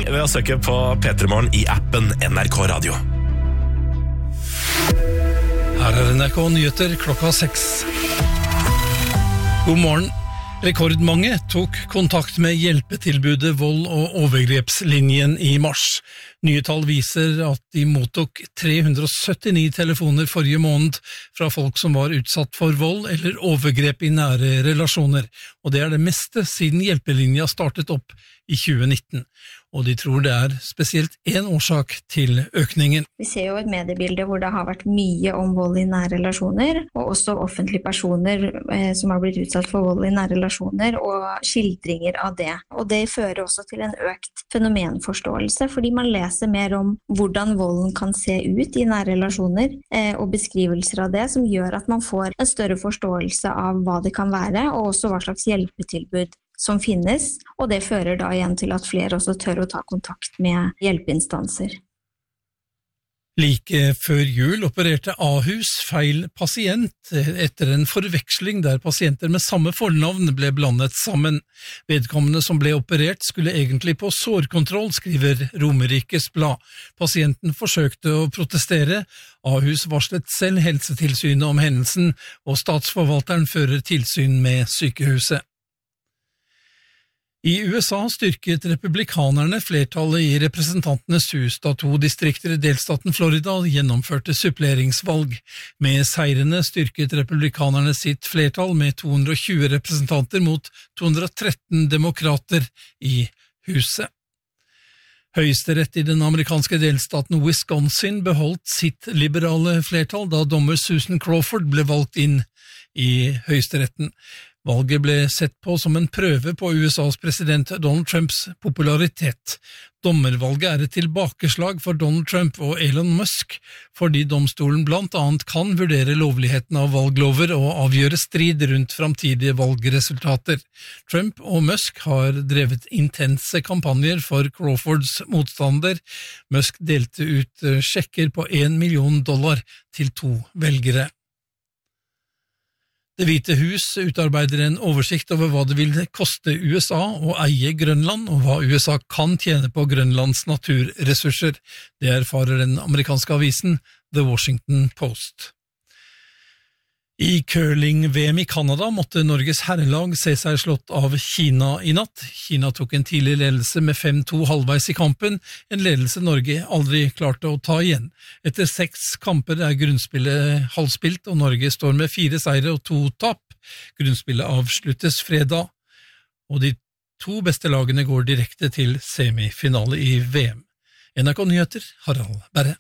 ved å søke på P3morgen i appen NRK Radio. Her NRK Nyheter klokka 6. God morgen. Rekordmange tok kontakt med hjelpetilbudet Vold- og overgrepslinjen i mars. Nye tall viser at de mottok 379 telefoner forrige måned fra folk som var utsatt for vold eller overgrep i nære relasjoner, og det det meste siden hjelpelinja startet opp i 2019. Og de tror det spesielt en årsak til økningen. Vi ser jo et mediebilde hvor det har vært mye om vold i nære relasjoner, og også offentlige personer som har blitt utsatt for vold i nære relasjoner, og skildringer av det. Og det fører også til en økt fenomenforståelse, fordi man leser mer om hvordan volden kan se ut i nære relasjoner, og beskrivelser av det, som gjør at man får en større forståelse av hva det kan være, og også hva slags hjelpetilbud som finnes, og det fører da igjen til at flere også tør å ta kontakt med hjelpeinstanser. Like før jul opererte Ahus feil pasient etter en forveksling der pasienter med samme fornavn ble blandet sammen. Vedkommende som ble operert skulle egentlig på sårkontroll, skriver Romerikes Blad. Pasienten forsøkte å protestere. Ahus varslet selv Helsetilsynet om hendelsen, og statsforvalteren fører tilsyn med sykehuset. I USA styrket republikanerne flertallet i representantenes hus da 2 distrikter i delstaten Florida gjennomførte suppleringsvalg. Med seirene styrket republikanerne sitt flertall med 220 representanter mot 213 demokrater i huset. Høyesterett i den amerikanske delstaten Wisconsin beholdt sitt liberale flertall da dommer Susan Crawford ble valgt inn i høyesteretten. Valget ble sett på som en prøve på USAs president Donald Trumps popularitet. Dommervalget et tilbakeslag for Donald Trump og Elon Musk, fordi domstolen blant annet kan vurdere lovligheten av valglover og avgjøre strid rundt framtidige valgresultater. Trump og Musk har drevet intense kampanjer for Crawfords motstander. Musk delte ut sjekker på $1 million til 2 velgere. Det hvite hus utarbeider en oversikt over hva det vil koste USA å eie Grønland, og hva USA kan tjene på Grønlands naturressurser. Det erfarer den amerikanske avisen The Washington Post. I curling-VM i Canada måtte Norges herrelag se seg slått av Kina i natt. Kina tok en tidlig ledelse med 5-2 halvveis i kampen, en ledelse Norge aldri klarte å ta igjen. Etter 6 kamper grunnspillet halvspilt, og Norge står med 4 seire og 2 tap. Grunnspillet avsluttes fredag, og de 2 beste lagene går direkte til semifinale i VM. NRK Nyheter, Harald Berre.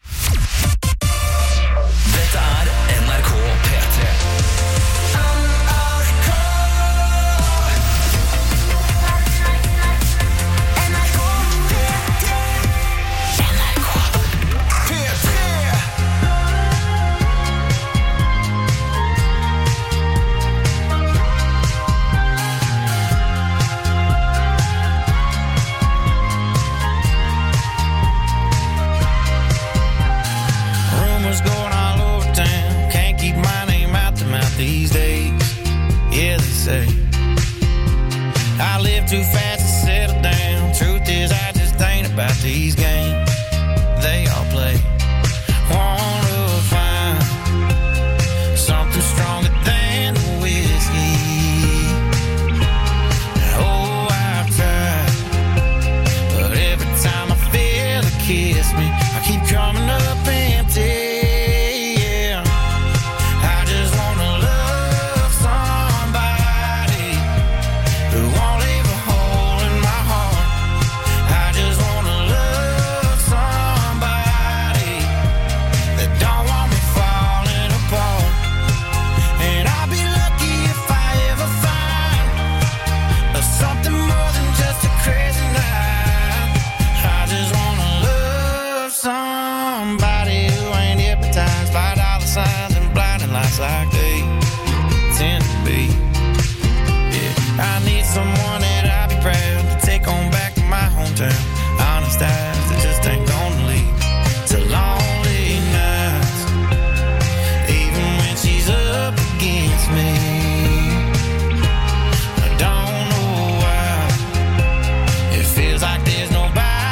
Dette NRK P3. These days, yeah, they say I live too fast to settle down. Truth is, I just ain't about these games they all play. Wanna find something stronger than the whiskey. Oh, I've tried, but every time I feel it kiss me, I keep coming up empty. Like they tend to be. Yeah, I need someone that I'll be proud to take on back to my hometown. Honest eyes that just ain't gonna lead to lonely nights, even when she's up against me. I don't know why it feels like there's nobody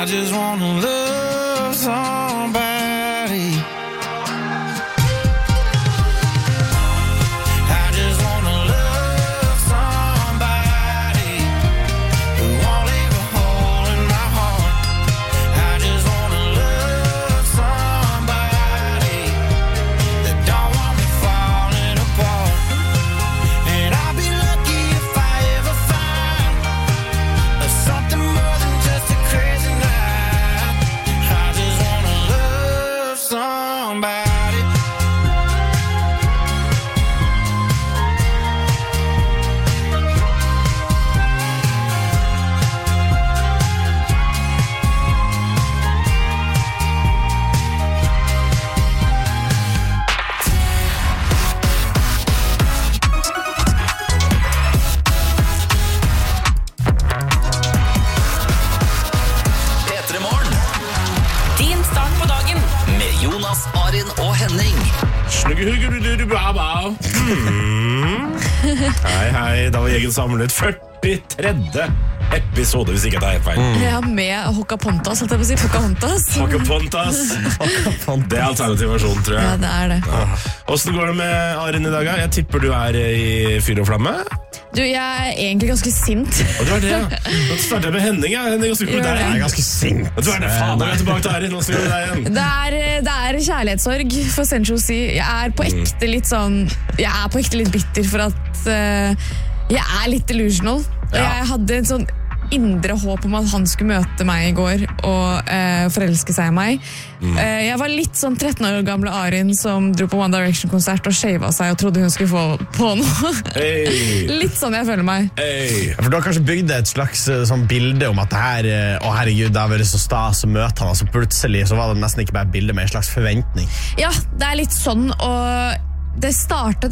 just wanna love somebody. I just wanna love somebody who won't leave a hole in my heart. I just wanna love somebody that don't want me falling apart. And I'll be lucky if I ever find something more than just a crazy night. I just wanna love somebody. P3 Morgen. Din start på dagen med Jonas, Arin og Henning. Hei, da var gjengen samlet 43. episode, hvis ikke jeg tar helt feil. Ja, med Pocahontas, holdt jeg på å si. Pocahontas. Det er alternativ versjon, tror jeg. Ja, det er det. Hvordan går det med Arin i dag? Jeg tipper du er i fyr og flamme. Du, jeg er egentlig ganske sint. Og du er det, ja. Nå starter jeg med Henning, ja. Henning, og med deg. Jeg er ganske sint. Du er det, faen, jeg er tilbake til Arin. Nå skal vi med deg igjen. Det er kjærlighetssorg for Central C. Jeg er på ekte litt sånn, jeg er på ekte litt bitter for at jeg er litt delusional. Jeg hadde en sånn indre håp om at han skulle møte meg i går og forelske seg i meg. Jeg var litt sånn 13 år gamle Arin som dro på One Direction-konsert og shava seg og trodde hun skulle få på noe. Hey. Litt sånn jeg føler meg. Hey. For du har kanskje bygd et slags sånn bilde om at det her, å herregud, det har vært så stas å møte han, og så plutselig så var det nesten ikke bare et bilde, men en slags forventning. Ja, det er litt sånn, og det startet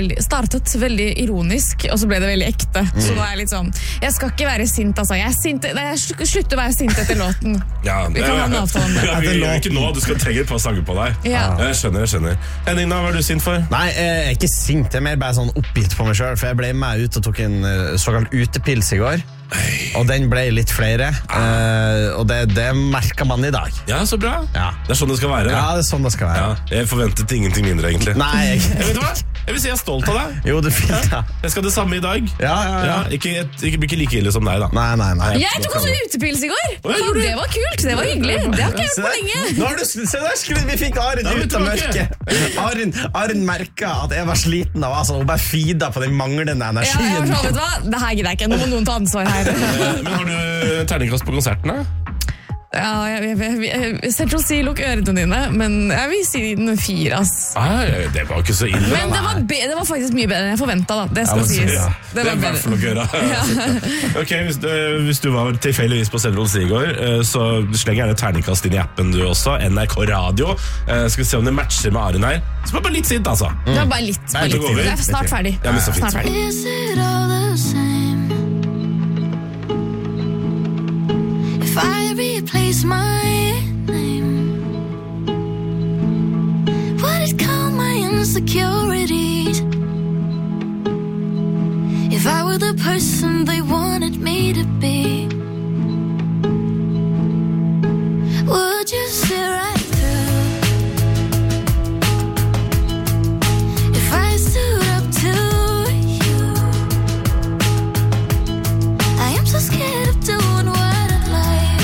veldig ironisk, og så ble det veldig ekte. Så nå er jeg litt sånn, jeg skal ikke være sint, altså. Jeg slutter å være sint etter låten. Ja, Vi kan ha en avtale om det. Ja, vi gjør ikke nå, du skal trenge et par sanger på deg. Ja. Jeg skjønner. Henning, hva er du sint for? Nei, jeg er ikke sint, jeg er mer bare sånn oppgitt på meg selv, for jeg ble med ut og tok en såkalt utepils i går. Og den ble litt flere, og det merker man i dag. Ja, så bra. Ja. Det er sånn det skal være. Ja, det er sånn det skal være. Ja, jeg forventet ingenting mindre, egentlig. Nei, Vet du hva? Jeg vil si jeg er stolt av deg. Jo, det er fint, ja. Jeg skal det samme i dag. Ja. Ikke like ille som deg, da. Nei. Jeg tok også utepils i går. Å, jeg gjorde det. Det var kult, det var hyggelig. Det har ikke jeg Se gjort på der. lenge. Nå har se der, vi fikk Arin Da er vi ut av tilbake. mørket. Arin merket at jeg var sliten av, altså, hun bare feeda på den manglende Ja, energien. jeg var sånn, vet du hva? Det her gidder jeg ikke. Nå må noen ta ansvar her. Men har du terningkast på konsertene? Ja, Central C, lukk ørene dine, men jeg vil si den 4, ass. Det var ikke så ille. Men det var faktisk mye bedre enn jeg forventet, da. Det skal men sies. ja. Det Det var er i hvert fall bedre. å gjøre. Ok, hvis du var tilfeldigvis på Central C i går, så sleng gjerne terningkast inn i appen du også, NRK Radio. Skal vi se om det matcher med Arin her. Så bare litt sint, altså. Det var bare litt. Nei, det går over. Det er snart ferdig. Ja, men så fint. Snart ferdig. Is it all the same if I replace my name? Would it calm my insecurities if I were the person they wanted me to be? Would you see right through if I stood up to you? I am so scared of doing what I like,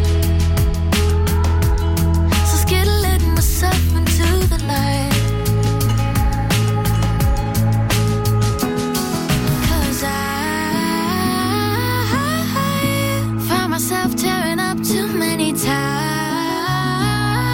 so scared of letting myself into the light. 'Cause I find myself tearing up too many times.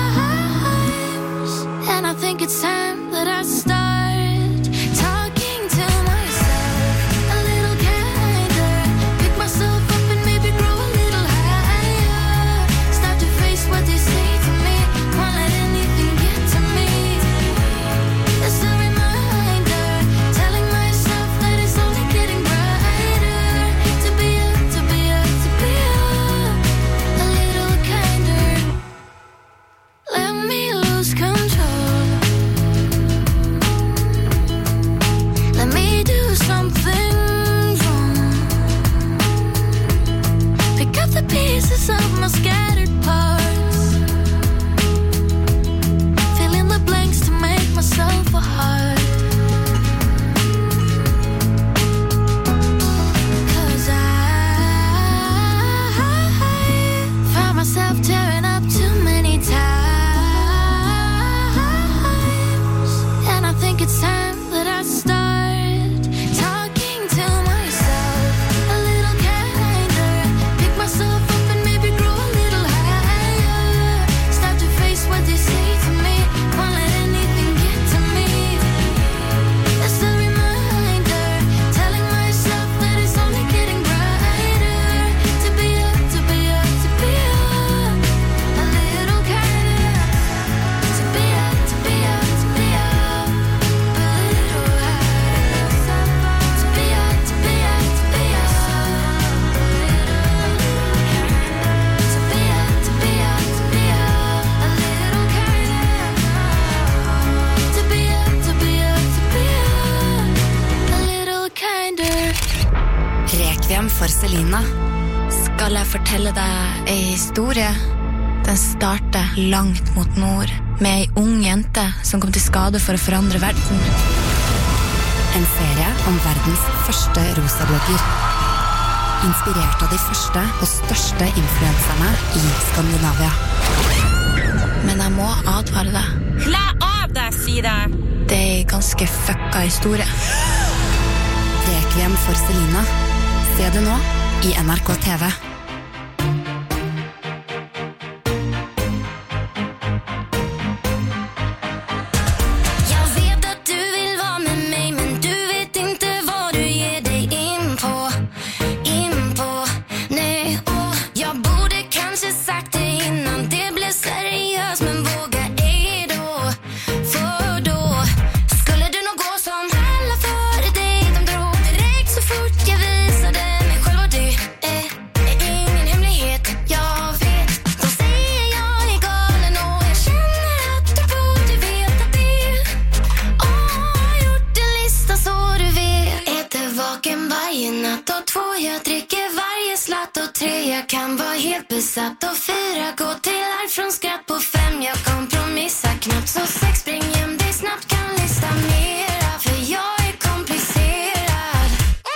Rekviem for Selina. Skal jeg fortelle deg en historie? Den starter langt mot nord, med en ung jente som kom til skade for å forandre verden. En serie om verdens første rosablogger. Inspirert av de første og største influenserne i Skandinavia. Men jeg må advare deg. Klæ av deg, sier jeg! Det er en ganske fucka historie. Rekviem for Selina. Se det nå i NRK TV. Kan vara helt besatt och 4 gå till allt från skratt på 5. Jag kompromissar knappt så 6 spring hem dig snabbt kan lista mera för jag är komplicerad.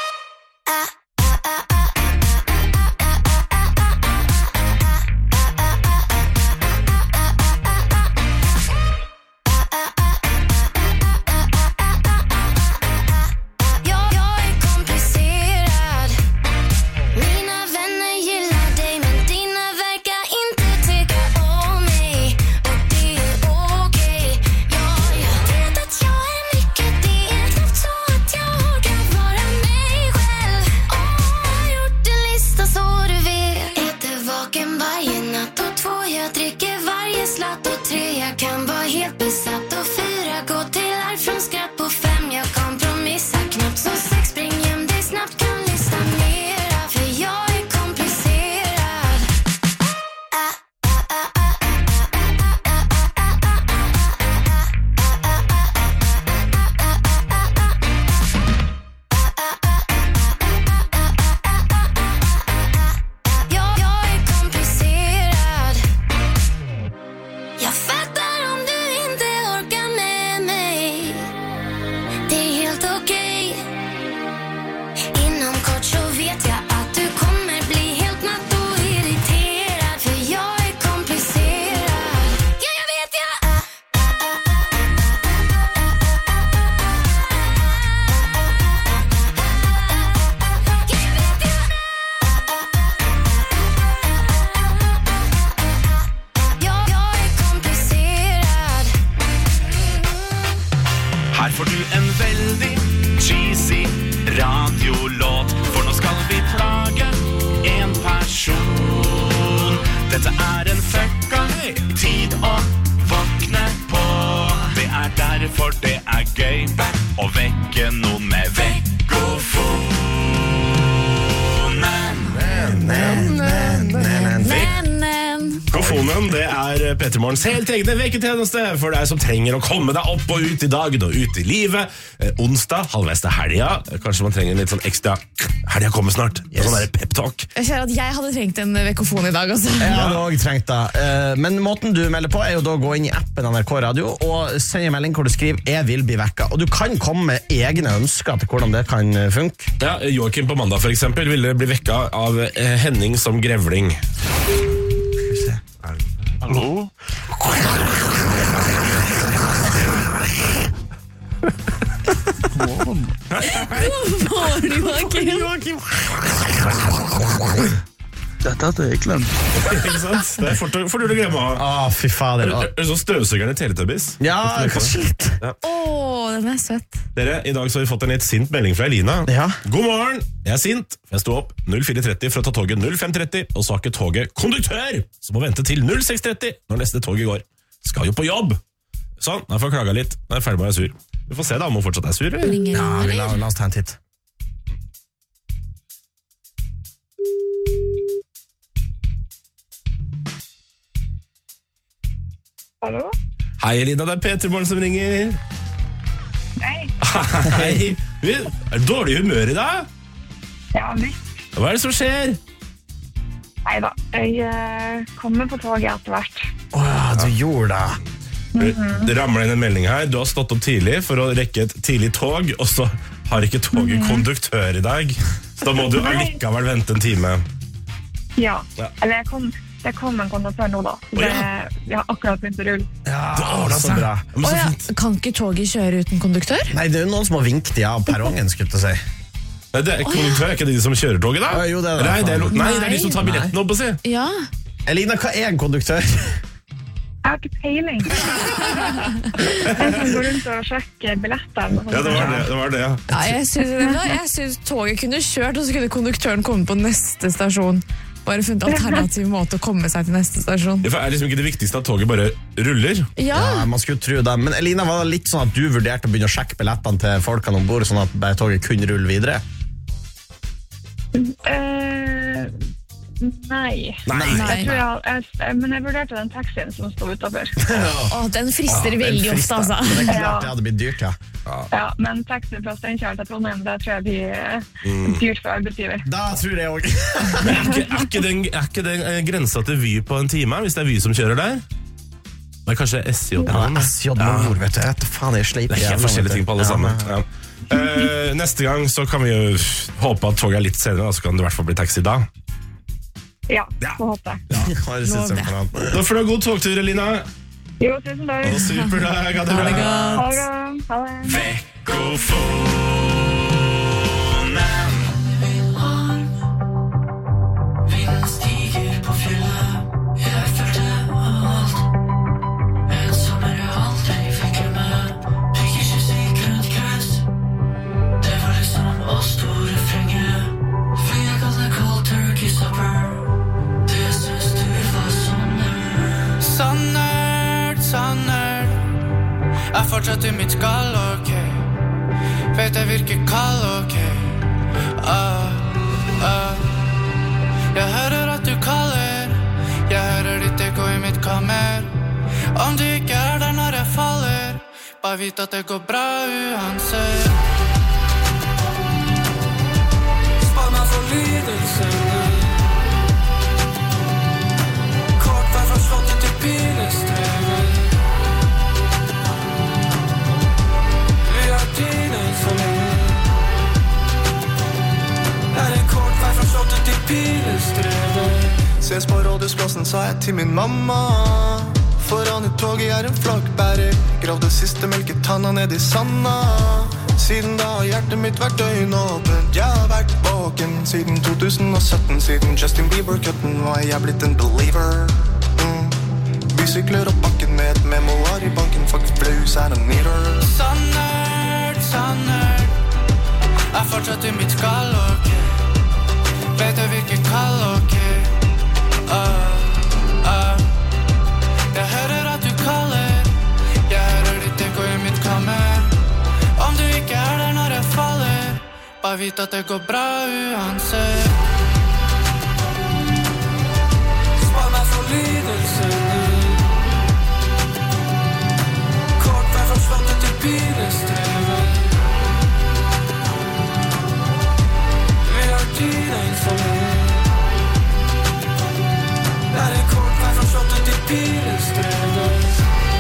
Petermorgens helt egne veketjeneste for deg som trenger å komme deg opp og ut i dagen og ut i livet. Onsdag, halvveis til helga. Kanskje man trenger en litt sånn ekstra helga kommer snart. Yes. Sånn der pep-talk. Jeg ser at jeg hadde trengt en vekofon i dag også. Jeg hadde også trengt det. Men måten du melder på er jo da å gå inn i appen NRK Radio og sende en melding hvor du skriver 'Jeg vil bli vekka'. Og du kan komme med egne ønsker til hvordan det kan funke. Ja, Joakim på mandag for eksempel ville bli vekka av Henning som grevling. Hallo? God morgen, Joakim. Dette hadde jeg glemt. Ikke sant? Det er fort du å glemme. Fy fader. Er det sånn støvsøgeren i Teletubbies? Ja, kanskje litt. Ja. Den er søtt. Dere, i dag så har vi fått en litt sint melding fra Elina. Ja. God morgen, jeg er sint. Jeg sto opp 04.30 for å ta toget 05.30, og så har ikke toget konduktør, så må vente til 06.30 når neste toget går. Skal jo på jobb. Sånn, jeg får klaga litt. Jeg er ferdig med å være sur. Vi får se da om hun fortsatt er sur. Ja, la oss ta en titt. Hallo? Hei, Elina, det er Petermorgen som ringer. Hei. Hei. Er du dårlig humør i dag? Ja, litt. Hva det som skjer? Neida, jeg kommer på toget etter hvert. Du gjorde det. Det ramler inn en melding her. Du har stått opp tidlig for å rekke et tidlig tog, og så har ikke toget konduktør i dag. Så da må du allikevel vente en time. Ja. Eller det kom en konduktør nå da. Jeg har akkurat begynt å rulle. Ja, så bra. Kan ikke toget kjøre uten konduktør? Nei, det noen som har vinkt av perrongen, skulle jeg si. Nei, det konduktør er ikke de som kjører toget da? Jo, det Nei, det er de som tar billetten opp og se. Ja. Elina, hva en konduktør? Jeg har ikke peiling. Jeg kan gå rundt og sjekke billetter. Ja, det var det, ja. Jeg synes toget kunne kjørt, og så kunne konduktøren komme på neste stasjon. Bare funnet alternativ måte å komme seg til neste stasjon. Det er liksom ikke det viktigste at toget bare ruller. Ja, man skulle tro det. Men Elina, var det litt sånn at du vurderte å begynne å sjekke billettene til folkene ombord, sånn at bare toget kunne rulle videre? Nei. Men jeg vurderte den taxien som stod utenfor. Den frister veldig ofte, altså. Men det er klart det hadde blitt dyrt, ja. Men taxi fra Steinkjer til Trondheim, det tror jeg blir dyrt for arbeidsgiver. Da tror jeg også. Er ikke den grensa til Vy på en time, hvis det er Vy som kjører der? Det er kanskje SJ Nord, vet du. Faen, jeg sleip det er helt forskjellige ting på alle sammen. Ja. Neste gang så kan vi jo håpe at toget er litt senere, så kan det i hvert fall bli taxi da. Ja, så håper jeg. Da får du god togtur, Elina. Jo, tusen takk. Super dag, ha det bra. Ha det. Vekkofonen. Vinden stiger på fjellet. Jeg følte alt. En sommer jeg aldri fikk glemme. Pikekyss i grønt gress. Det var liksom oss to refrenger. For jeg kalte cold turkey supper. Sannert er fortsatt I mitt skall, ok. Vet jeg virker kald, ok. Jeg hører at du kaller. Jeg hører ditt ekko I mitt kammer. Om du ikke der når jeg faller, bare vit at det går bra uansett. Spar meg for lidelsene. Kort vei fra slottet til pilestrevet. Vi har tiden for lenge. Det en kort vei fra slottet til pilestrevet. Ses på rådhusplassen, sa jeg til min mamma. Foran I toget en flaggbærer. Gravde siste melketanna ned I sanda. Siden da har hjertet mitt vært øynåpent. Jeg har vært våken siden 2017. Siden Justin Bieber-kutten var jeg blitt en believer. Bysykler opp bakken med et memoar I banken. Fuck blues and a meter. Sannert er fortsatt I mitt skall, ok. Vet jeg virker kald, ok. Jeg hører at du kaller. Jeg hører ditt ekko I mitt kammer. Om du ikke der når jeg faller, bare vit at det går bra uansett. Spar meg for lidelsene. Kort vei fra slottet til pilestrevet. Vi har tiden for lenge. Det en kort vei fra slottet til pilestrevet.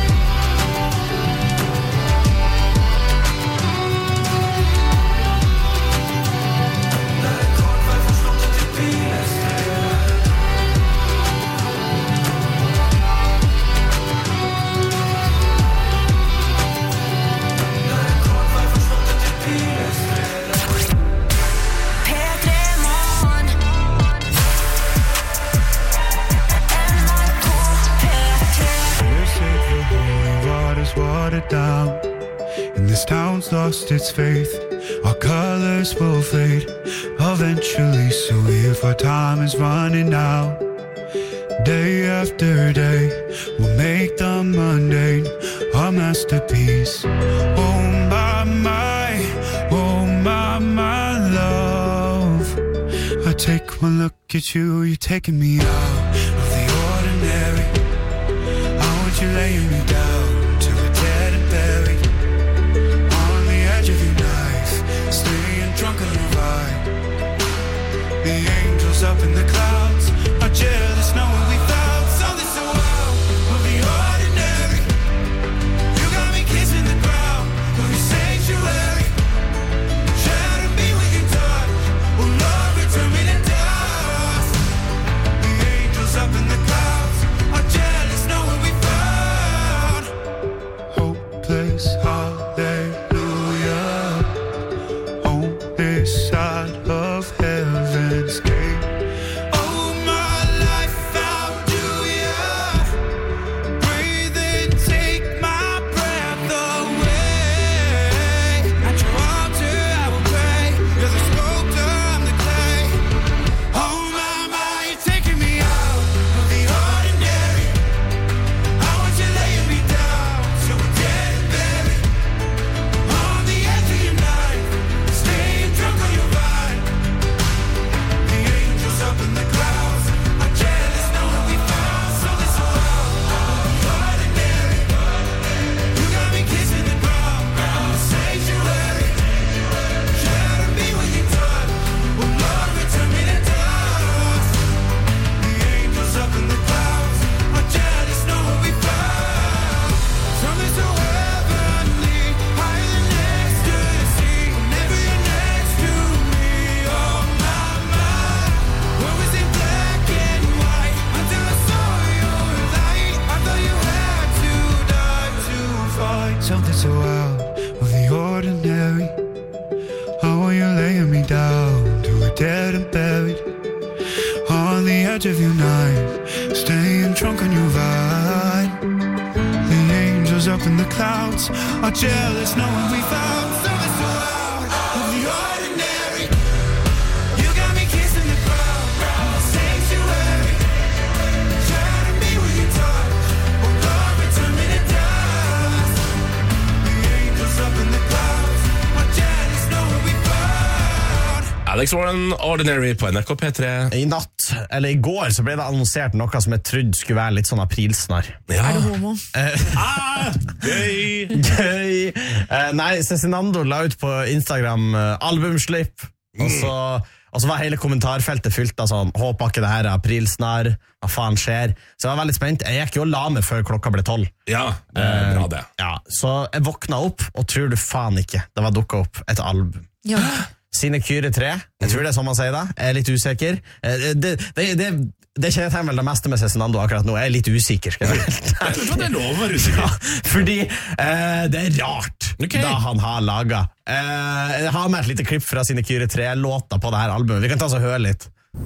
Watered down, and this town's lost its faith. Our colors will fade eventually, so if our time is running out, day after day we'll make the mundane our masterpiece. Oh my love, I take one look at you, you're taking me out of the ordinary. I want you laying me down drunk on the ride. The angels up in the clouds are jealous knowing we found something so wild of the ordinary. You got me kissing the ground of your sanctuary. Shadow me with your touch. Oh Lord, return me to dust. The angels up in the clouds are jealous knowing we found hopeless hallelujah on this side of heaven's gate. Oh, my life, how do you breathe and take my breath away? At your altar I will pray. You're the sculptor, I'm the clay. Oh my, you're taking me out of the ordinary. I want you laying me down so we're dead and buried. On the edge of your knife, staying drunk on your vine. The angels up in the clouds are jealous knowing we found something so wild, ordinary. You got me kissing the ground, sanctuary. Shadow me with your touch. Oh Lord, return me to dust. The angels up in the clouds are jealous knowing we found something so heavenly, higher than ecstasy. Whenever you're next to me, oh my. What was in black and white until I saw your light? I thought you had to die to find something so out of the ordinary. How are you laying me down to a dead and buried? On the edge of your knife, staying drunk on your vine. The angels up in the clouds are jealous knowing we found something so out of the ordinary. You got me kissing the ground, sanctuary. Shadow me with your touch. Oh Lord, return me to dust. The angels up in the clouds are jealous knowing we found. Alex Warren, Ordinary på NRK P3. I natt, eller i går, så ble det annonsert noe som jeg trodde skulle være litt sånn aprilsnarr. Ja. Er du homo? Gøy! Gøy! Nei, Cezinando la ut på Instagram albumslipp, og så var hele kommentarfeltet fylt av sånn, håper ikke det her er aprilsnarr, hva faen skjer? Så jeg var veldig spent. Jeg gikk jo og la meg før klokka ble 12. Ja, det er bra det. Ja, så jeg våkna opp, og tror du faen ikke, det var dukket opp et album. Ja. Sinekyre 3, jeg tror det er sånn man sier det. Jeg er litt usikker. Det kjenner vel det meste med Cezinando akkurat nå. Jeg er litt usikker, skal jeg si. Jeg tror det er lov å være usikker. Ja, fordi det er rart da han har laget. Jeg har med et lite klipp fra Sinekyre 3-låta på det her albumet. Vi kan ta oss og høre litt.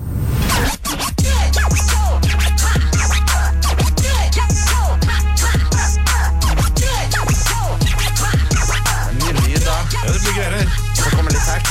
Mye lyd da. Ja, det blir gøyere. Så kommer litt tekst.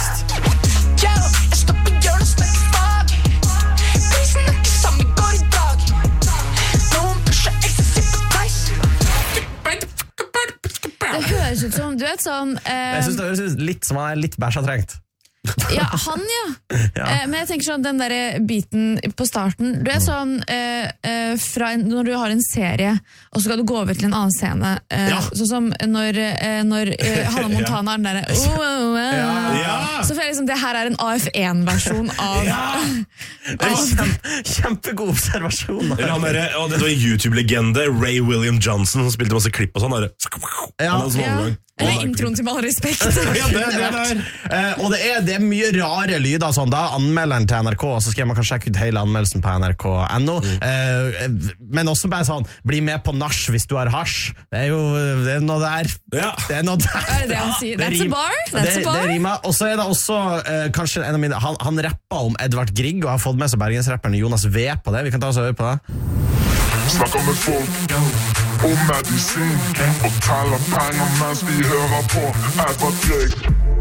Det høres ut som, du vet sånn Jeg synes det høres ut litt som han er litt bæsjatrengt. Ja, han men jeg tenker sånn, den der biten på starten, du er sånn fra når du har en serie og så skal du gå over til en annen scene, sånn som når Hannah Montana er den der så føler jeg liksom det her er en AF1-versjon av Det er kjempegod observasjon. Eller han der, og det var en YouTube-legende, Ray William Johnson, som spilte masse klipp og sånn. Eller introen til Med all respekt. Ja, det og det er mye rare lyder sånn, da anmelderen til NRK, så skal man kan sjekke ut hele anmeldelsen på nrk.no, men også bare sånn, bli med på nach hvis du har hasj. Det er noe der. Det er noe der. Er det han sier? That's a bar? Det rimer. Og så er det også kanskje en av mine, han rapper om Edvard Grieg, og har fått med seg bergensrapperen Jonas V på det. Vi kan ta oss og høre på det. Snakker med folk om medisin og teller penger mens vi hører på Edvard Grieg.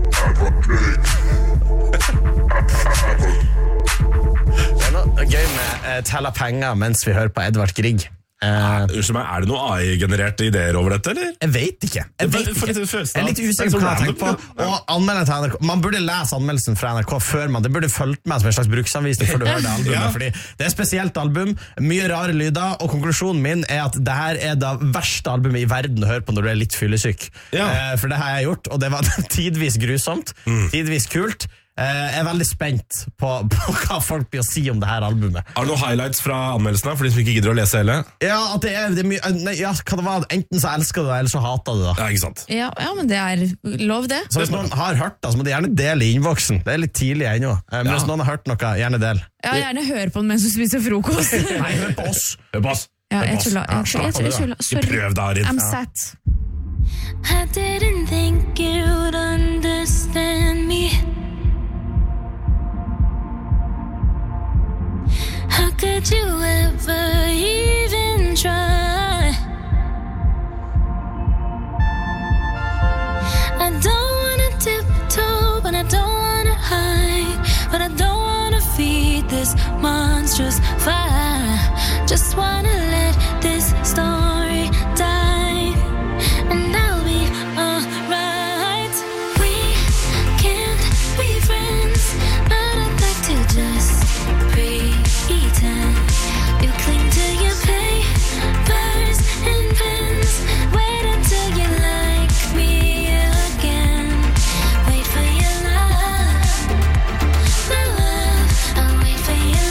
Det er noe gøy med teller penger mens vi hører på Edvard Grieg. Er det noe AI-genererte ideer over dette, eller? Jeg vet ikke. Jeg er litt usikker på hva jeg tenker på. Og anmelderen til NRK, man burde lese anmeldelsen fra NRK før det burde følt med som en slags bruksanvisning før du hører det albumet, fordi det er et spesielt album, mye rare lyder, og konklusjonen min er at det her er det verste albumet i verden å høre på når du er litt fyllesyk. For det har jeg gjort, og det var tidvis grusomt, tidvis kult, Jeg er veldig spent på hva folk blir å si om det her albumet. Har du noen highlights fra anmeldelsene, for de som ikke gidder å lese hele? Ja, at det er mye hva det var, enten så elsker du det, eller så hater du det. Ja, ikke sant? Ja, men det er lov det. Så hvis noen har hørt det, så må de gjerne dele i innboksen. Det er litt tidlig ennå. Men hvis noen har hørt noe, gjerne del. Ja, gjerne hør på den mens du spiser frokost. Nei, hør på oss. Hør på oss. Ja, jeg tuller. Sorry. Prøv da, Arin. I'm set. I didn't think you'd understand me. How could you ever even try? I don't wanna tiptoe, but I don't wanna hide. But I don't wanna feed this monstrous fire. Just wanna let this story die, and I'll be alright. We can't be friends, but I'd like to just pretend. You cling to your papers and pens. Wait until you like me again. Wait for your love, my love. I'll wait for your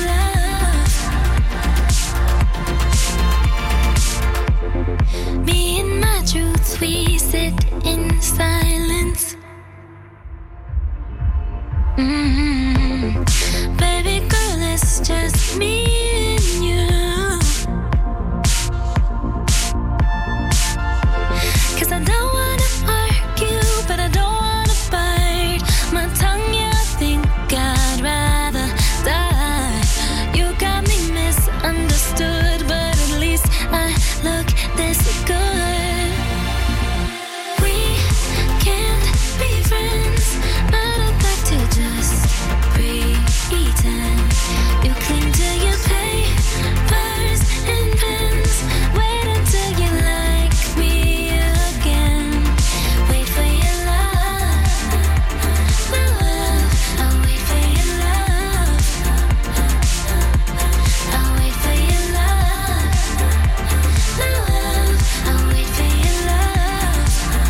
love. Me and my truth, we sit in silence. Baby girl, it's just me and you. 'Cause I don't wanna argue, but I don't wanna bite my tongue. Yeah, I think I'd rather die. You got me misunderstood, but at least I look this good. We can't be friends, but I'd like to just pretend. You cling to your papers and pens. Wait until you like me again. Wait for your love, my love. I'll wait for your love. I'll wait for your love, my love. I'll wait for your love.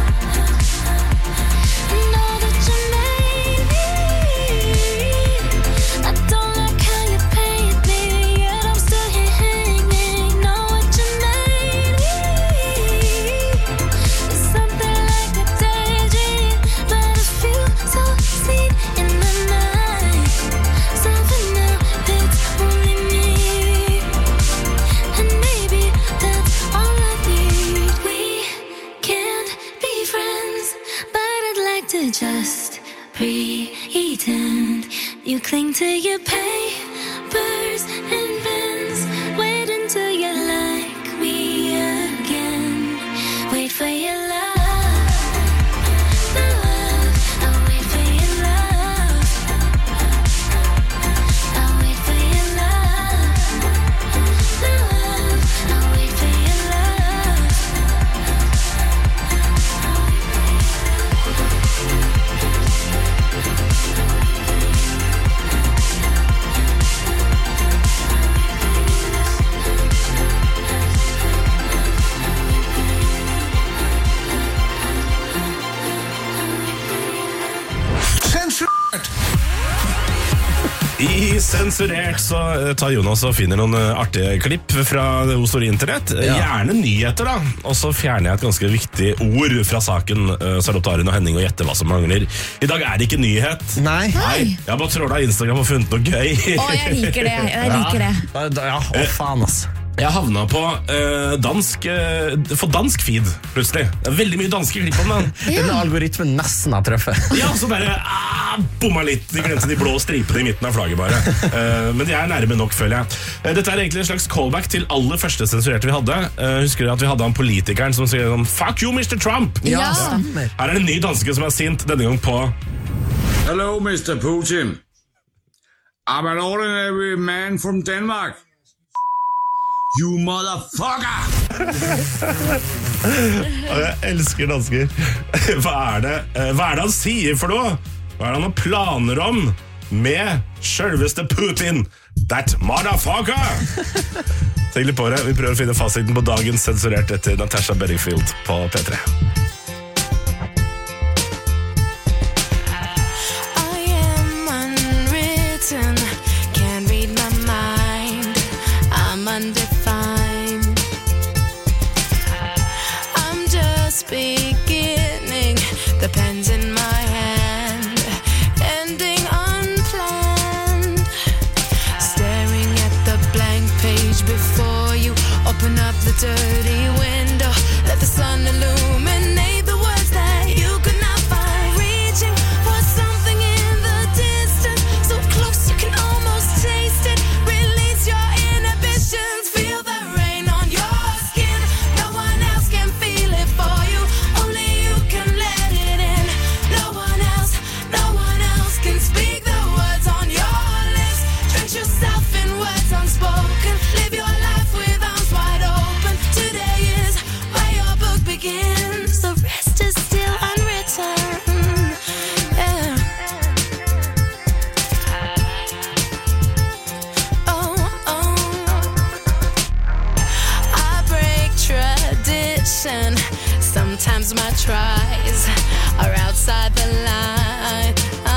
Know that you made me. I don't like how you paint me, yet I'm still here hanging. Know what you made me. It's something like a daydream, but I feel so seen in my mind. So for now, it's only me, and maybe that's all I need. We can't be friends, but I'd like to just pretend. You cling to your papers and pens. Wait until you like me again. Wait for your love, my love. I'll wait for your love. I'll wait for your love, my love. I'll wait for your love. I Sensurert så tar Jonas og finner noen artige klipp fra det store internett. Gjerne nyheter da. Og så fjerner jeg et ganske viktig ord fra saken. Så er det opp til Arin og Henning å gjette hva som mangler. I dag er det ikke nyhet. Nei. Jeg har bare trålet av Instagram og funnet noe gøy. Jeg liker det. Jeg liker det. Ja, faen ass. Jeg havna på dansk feed, plutselig. Det er veldig mye danske klipp om den. Denne algoritmen nesten har trøffet. Ja, så bare bomma litt. De glemte de blå stripene i midten av flagget bare. Men de er nærme nok, føler jeg. Dette er egentlig en slags callback til aller første sensurerte vi hadde. Husker du at vi hadde han politikeren som sier sånn Fuck you, Mr. Trump! Ja. Her er det en ny danske som er sint, denne gang på Hello, Mr. Putin. I'm an ordinary man from Denmark. You motherfucker! Jeg elsker dansker. Hva er det han sier for noe? Hva er det han har planer om med selveste Putin? That motherfucker! Tenk litt på det. Vi prøver å finne fasiten på dagens sensurert etter Natasha Bedingfield på P3. I am up the dirty window. Let the sun illuminate the words that you could not find. Reaching for something in the distance, so close you can almost taste it. Release your inhibitions. Feel the rain on your skin. No one else can feel it for you. Only you can let it in. No one else can speak the words on your lips. Drench yourself in words unspoken. Live your life with arms wide open. Today is where your book begins. The rest is still unwritten. Yeah. I break tradition. Sometimes my tries are outside the line.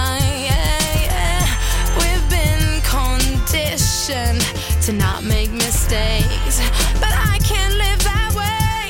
We've been conditioned to not make mistakes, but I can't live that way.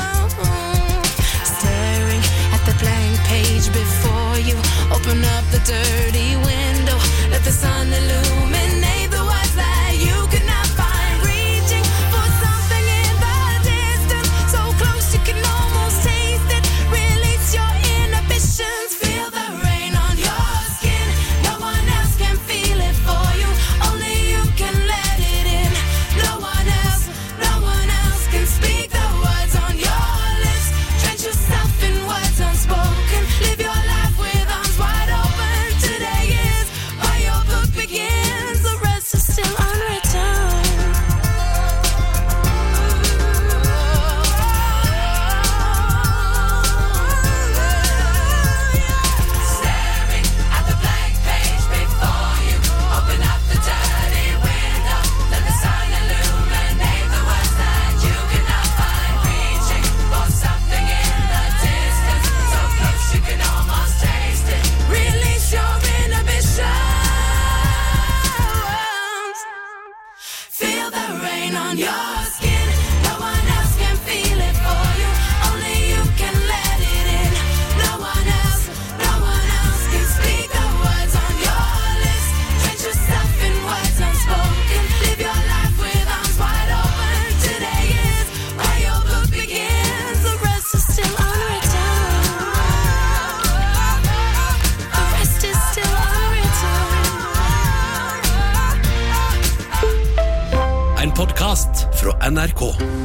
Staring at the blank page before you. Open up the dirty window. Let the sun illuminate the words that you could not find. Reaching for something in the distance, so close you can almost taste it. Release your inhibitions. Feel the rain on your skin. No one else can feel it for you. Only you can let it in. No one else can speak the words on your lips. Drench yourself in words unspoken. Live your life with arms wide open. Today is where your book begins. The rest is still unwritten. Staring at the blank page before you. Open up the dirty window. Let the sun illuminate the words that you cannot find. Reaching for something in the distance, so close you can almost taste it. Release your inhibitions. Feel the rain on your skin. No one else can feel it for you. Only you can let it in. No one else can speak the words on your lips. Drench yourself in words unspoken. Live your life with arms wide open. Today is where your book begins. The rest is still unwritten. The rest is still unwritten. En podcast fra NRK.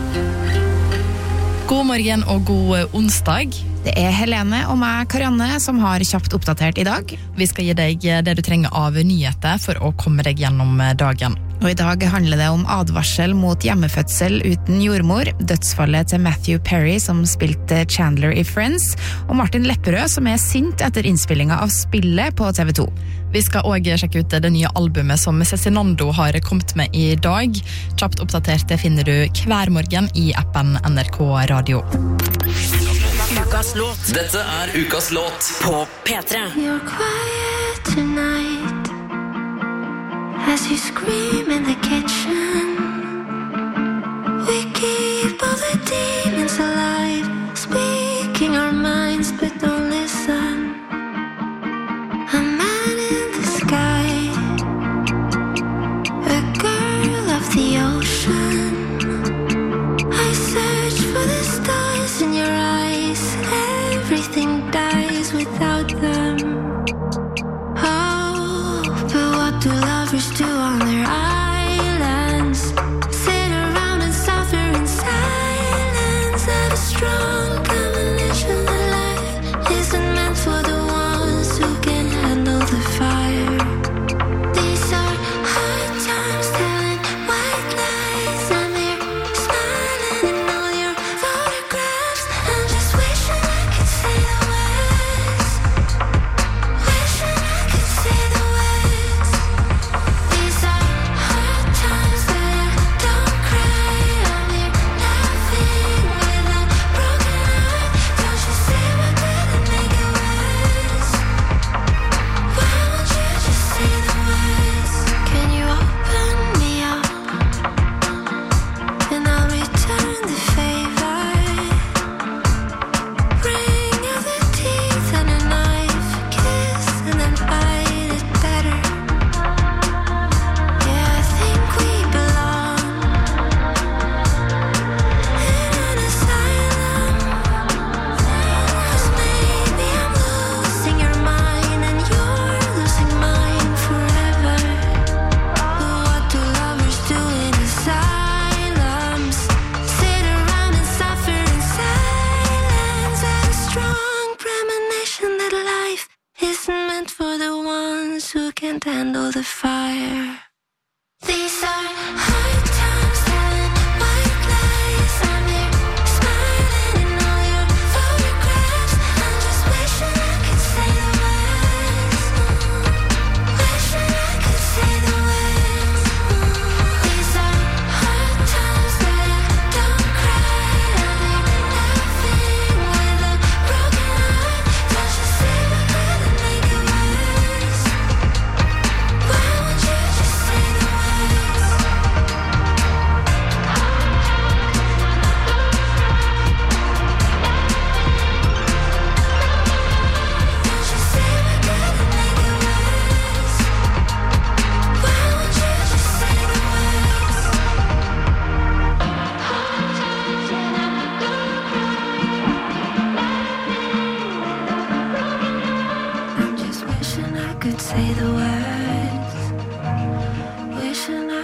God morgen og god onsdag. Det Helene og meg, Karianne, som har kjapt oppdatert i dag. Vi skal gi deg det du trenger av nyheter for å komme deg gjennom dagen. Og i dag handler det om advarsel mot hjemmefødsel uten jordmor, dødsfallet til Matthew Perry som spilte Chandler i Friends, og Martin Lepperød som sint etter innspillinga av spillet på TV 2. Vi skal også sjekke ut det nye albumet som Cezinando har kommet med i dag. Kjapt oppdatert finner du hver morgen i appen NRK Radio. Ukas låt. Dette ukas låt på P3. You're quiet tonight as you scream in the kitchen. We keep all the demons alive, speaking our minds but don't listen. A man in the sky, a girl of the ocean. I search for the stars in your eyes. Everything dies without them. Oh, but what do lovers do on their islands? Sit around and suffer in silence. Have a strong combination that life isn't meant for the ones who can handle the fire. These are hard times, telling white lies. I'm here smiling in all your photographs. I'm just wishing I could say the words. Wishing I could say the words. These are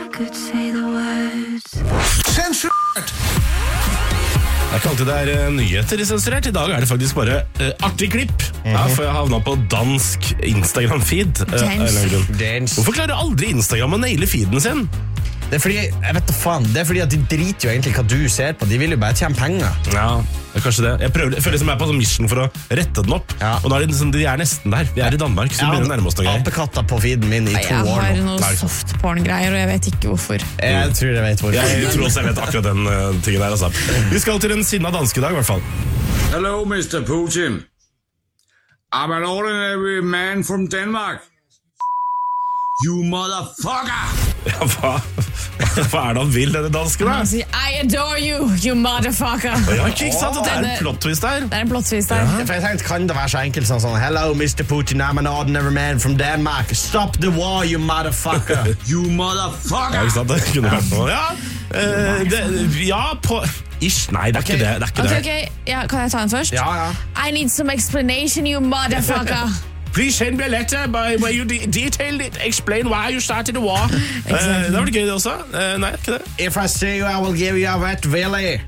could say the words. Sensurert! Det er ikke alltid det er nyheter i Sensurert. I dag er det faktisk bare artig klipp. Ja, for jeg havna på dansk Instagram-feed. Hvorfor klarer aldri Instagram å naile feeden sin? Det er fordi, jeg vet da faen, det er fordi at de driter jo egentlig hva du ser på. De vil jo bare tjene penger. Ja, det er kanskje det. Jeg føler som jeg er på sånn mission for å rette den opp. Og nå er de er nesten der. Vi er i Danmark, så begynner å nærme oss noe greier. Apekatter på feeden min i 2 år nå. Jeg har noe softporn-greier, og jeg vet ikke hvorfor. Jeg tror jeg vet hvorfor. Jeg tror også jeg vet akkurat den tingen der, altså. Vi skal til en sinna danske dag, i hvert fall. Hello, Mr. Putin. I'm an ordinary man from Denmark. You motherfucker! Ja, hva er det han vil, denne dansken da? Han sier, I adore you, you motherfucker. Ja, ikke sant, det er en plot-twist der. Det er en plot-twist der. Ja. For jeg tenkte, kan det være så enkelt sånn, hello, Mr. Putin, I'm an ordinary man from Denmark. Stop the war, you motherfucker. You motherfucker! Ja, ikke sant, det kunne vært noe. Ja, på... Ish, nei, det er ikke det. Det er ikke det. Ok, ja, kan jeg ta den først? Ja. I need some explanation, you motherfucker. Please send me a letter where you detailed it, explain why you started the war. Det var det gøy det også. Nei, ikke det. If I see you, I will give you a wet willy.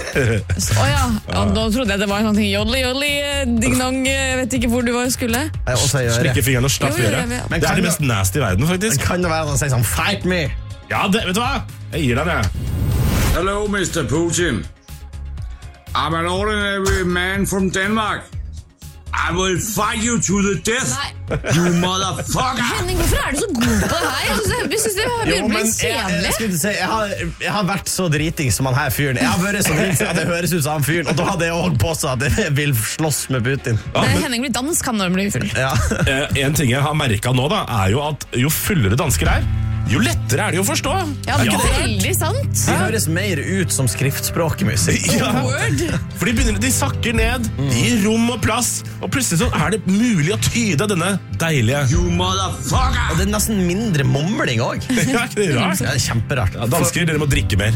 Nå trodde jeg det var en sånn ting. Jodli, ding-dong, jeg vet ikke hvor du skulle. Slikke fingrene og slapp gjøre. Det er det mest nasty i verden, faktisk. Men kan det være at han sier sånn, fight me? Ja, vet du hva? Jeg gir deg det. Hello, Mr. Putin. I'm an ordinary man from Denmark. I will fight you to the death, you motherfucker! Henning, hvorfor er du så god på det her? Jeg synes det begynner å bli kjedelig. Jeg har vært så driting som han her fyren. Jeg har vært så driting at det høres ut som han fyren. Og da hadde jeg også påstått at jeg vil slåss med Putin. Henning blir dansk, han når han blir full. En ting jeg har merket nå da, er jo at jo fullere dansker er, jo lettere er det å forstå. Ja, det er veldig sant. De høres mer ut som skriftspråk i musikk. For de sakker ned i rom og plass, og plutselig så er det mulig å tyde denne deilige You motherfucker! Og det er nesten mindre mumling også. Ja, ikke det rart? Det er kjemperart. Dansker, dere må drikke mer.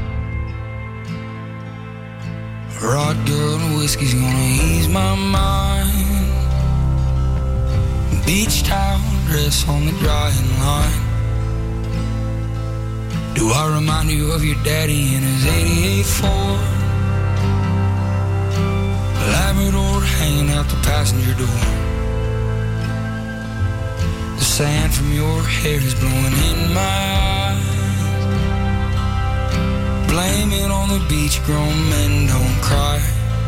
Rot girl and whiskey's gonna ease my mind. Beach towel dress on the drying line. Do I remind you of your daddy in his 88 Ford? Labrador hanging out the passenger door. The sand from your hair is blowing in my eyes. Blame it on the beach, grown men don't cry.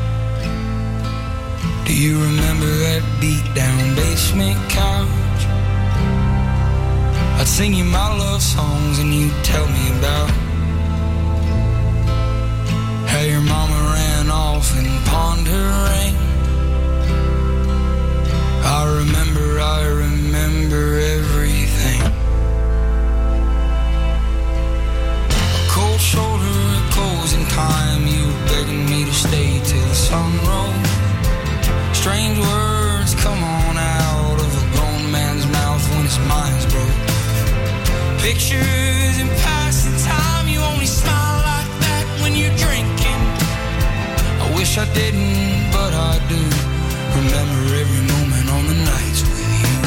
Do you remember that beat down basement couch? I'd sing you my love songs and you'd tell me about how your mama ran off and pawned her ring. I remember everything. A cold shoulder, a closing time. You were begging me to stay till the sun rose. Strange words come on out of a grown man's mouth when his mind's broke. Pictures in passing time, you only smile like that when you're drinking. I wish I didn't, but I do. Remember every moment on the nights with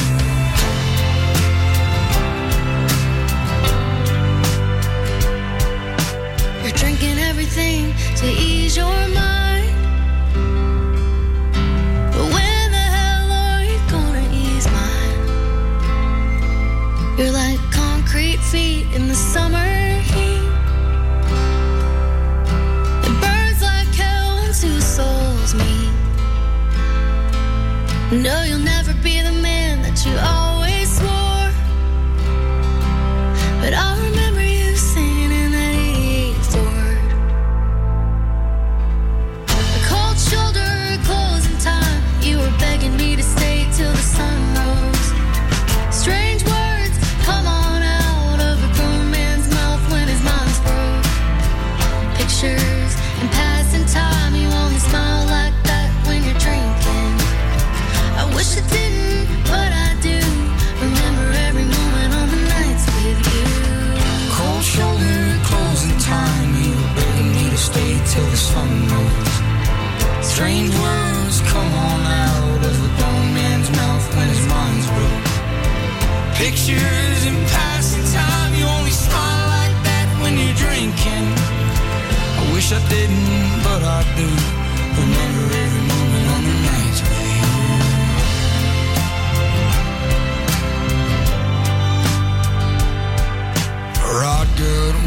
you. You're drinking everything to ease your mind. But when the hell are you gonna ease mine? You're like concrete feet in the summer heat. It burns like hell when two souls meet. No, you'll never be the man that you always swore. But I remember you singing in that 88 Ford. A cold shoulder, closing time. You were begging me to stay till the sun rose. Strange words come on out of a grown man's mouth when his mind's broke. Pictures and passing time. You only smile like that when you're drinking. I wish I didn't, but I do. Remember every moment on the nights with you. cold shoulder, closing time. You were begging me to stay till the sun rose. Strange words come on out of a grown man's mouth when his mind's broke. Pictures in passing time. You only smile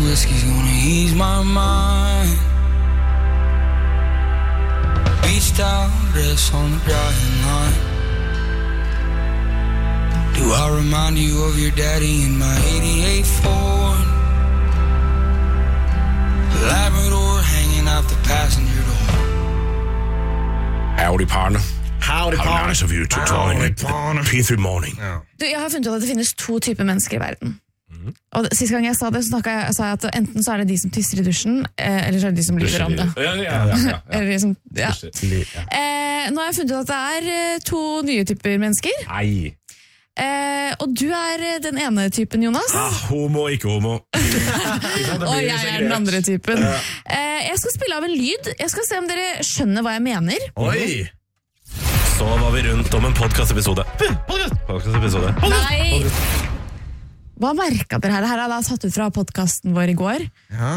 whiskey's gonna ease my mind. Beach towel dress on the drying line. Do I remind you of your daddy in my 88 Ford? Labrador hanging out the passenger door. Howdy, partner. Howdy, How partner. nice of you to join P3 Morning. Du, jeg har funnet ut at det finnes 2 typer mennesker i verden. Og siste gang jeg sa det, sa jeg at enten så er det de som tisser i dusjen, eller så er det de som lyver om det. Ja. Eller de som, ja. Nå har jeg funnet ut at det er 2 nye typer mennesker. Nei. Og du er den ene typen, Jonas. Homo, ikke homo. Og jeg er den andre typen. Jeg skal spille av en lyd. Jeg skal se om dere skjønner hva jeg mener. Oi! Så var vi rundt om en podcast-episode. Nei! Hva merket dere her? Dette er da tatt ut fra podcasten vår i går. Ja.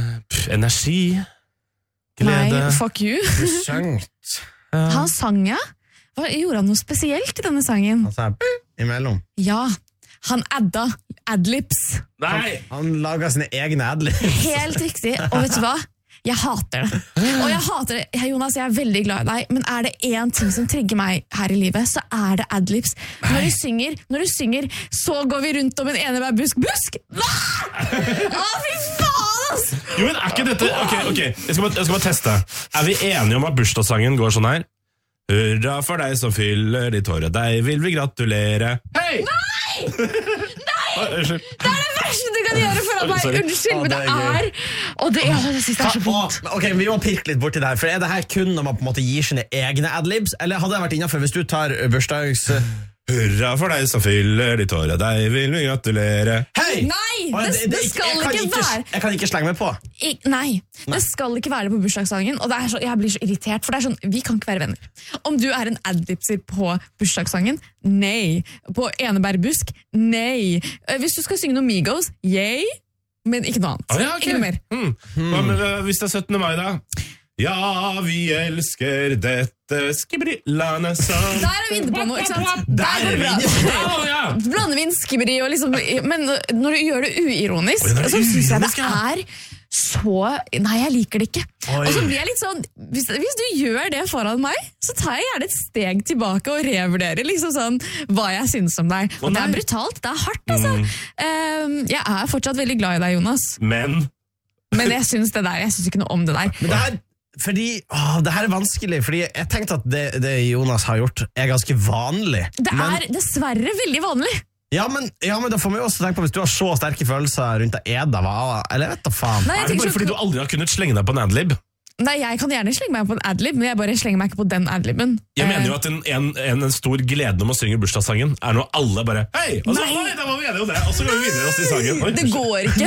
Energi. Glede. Nei, fuck you. Du sangt. Han sang, ja. Gjorde han noe spesielt i denne sangen? Han sa imellom. Ja, han adlibs. Nei! Han laget sine egne adlibs. Helt riktig, og vet du hva? Jeg hater det. Og jeg hater det. Jonas, jeg er veldig glad i deg, men er det en ting som trigger meg her i livet, så er det adlibs. Når du synger, så går vi rundt om en enebærbusk. Busk! Hva? Å, fy faen, ass! Jo, men er ikke dette... Ok, jeg skal bare teste. Er vi enige om at bursdagssangen går sånn her? Hurra for deg som fyller ditt år, deg vil vi gratulere. Hei! Nei! Unnskyld. Det er det verste du kan gjøre for meg. Unnskyld, men det er... Og det synes jeg er så vondt. Ok, vi må pirke litt borti det her. For er det her kun når man på en måte gir sine egne adlibs? Eller hadde det vært innenfor hvis du tar bursdags... Hurra for deg som fyller ditt år, deg vil vi gratulere. Hei! Nei, det skal ikke være... Jeg kan ikke slenge meg på. Nei, det skal ikke være på bursdagssangen. Og det er så, jeg blir så irritert, for det er sånn, vi kan ikke være venner. Om du er en adlipser på bursdagssangen, nei. På enebærbusk, nei. Hvis du skal synge noe Migos, yay. Men ikke noe annet. Okay. Ikke noe mer. Hva med hvis det er 17. mai da? Ja, vi elsker dette skibri-lane sang. Der er vi inne på noe, ikke sant? Der er vi inne. Blander vi inn skibri og liksom... Men når du gjør det uironisk, så synes jeg det er så... Nei, jeg liker det ikke. Og så blir jeg litt sånn... Hvis du gjør det foran meg, så tar jeg gjerne et steg tilbake og revurderer liksom sånn hva jeg synes om deg. Og det er brutalt, det er hardt, altså. Jeg er fortsatt veldig glad i deg, Jonas. Men jeg synes ikke noe om det der. Men det her... Fordi, det her er vanskelig, fordi jeg tenkte at det Jonas har gjort er ganske vanlig. Det er dessverre veldig vanlig. Ja, men da får vi jo også tenke på hvis du har så sterke følelser rundt Eda, eller vet du faen. Nei, er det bare fordi du aldri har kunnet slenge deg på en adlib? Nei, jeg kan gjerne slenge meg på en adlib, men jeg bare slenger meg ikke på den adliben. Jeg mener jo at en stor glede om å synge bursdagssangen er når alle bare hei, og så da var vi enige om det, og så går vi videre oss i sangen. Oi, det går ikke.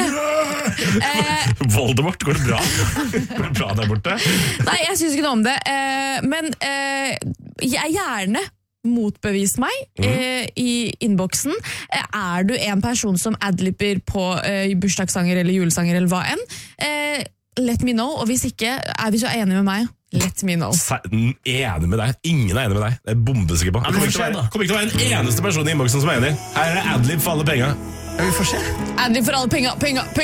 Voldemort, går det bra? Går det bra der borte? Nei, jeg synes ikke noe om det, men jeg gjerne motbevis meg i innboksen. Er du en person som adliber på bursdagssanger eller julesanger eller hva enn? Let me know, og hvis ikke, hvis du er enig med meg, let me know. Enig med deg? Ingen er enig med deg. Det er bombesikker på. Det kommer ikke til å være en eneste person i innboksen som er enig. Her er adlib for alle penger. Vi får se. Adlib for alle penger.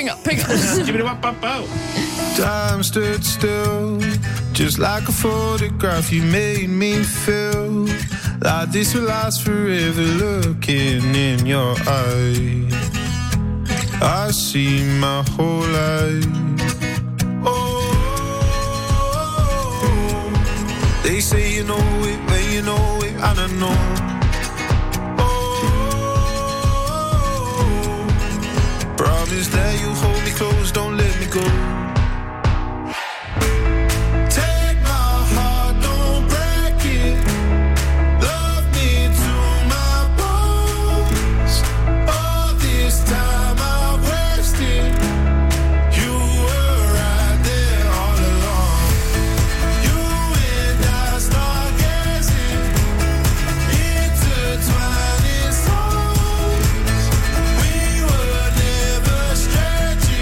Time stood still, just like a photograph. You made me feel like this will last forever. Looking in your eyes, I see my whole life. They say you know it, but you know it, I don't know. Promise that you hold me close, don't let me go. Take my heart, don't break it. Love me to my bones. All this time I've wasted. You were right there all along. You and I start gazing, intertwining souls. We were never strangers.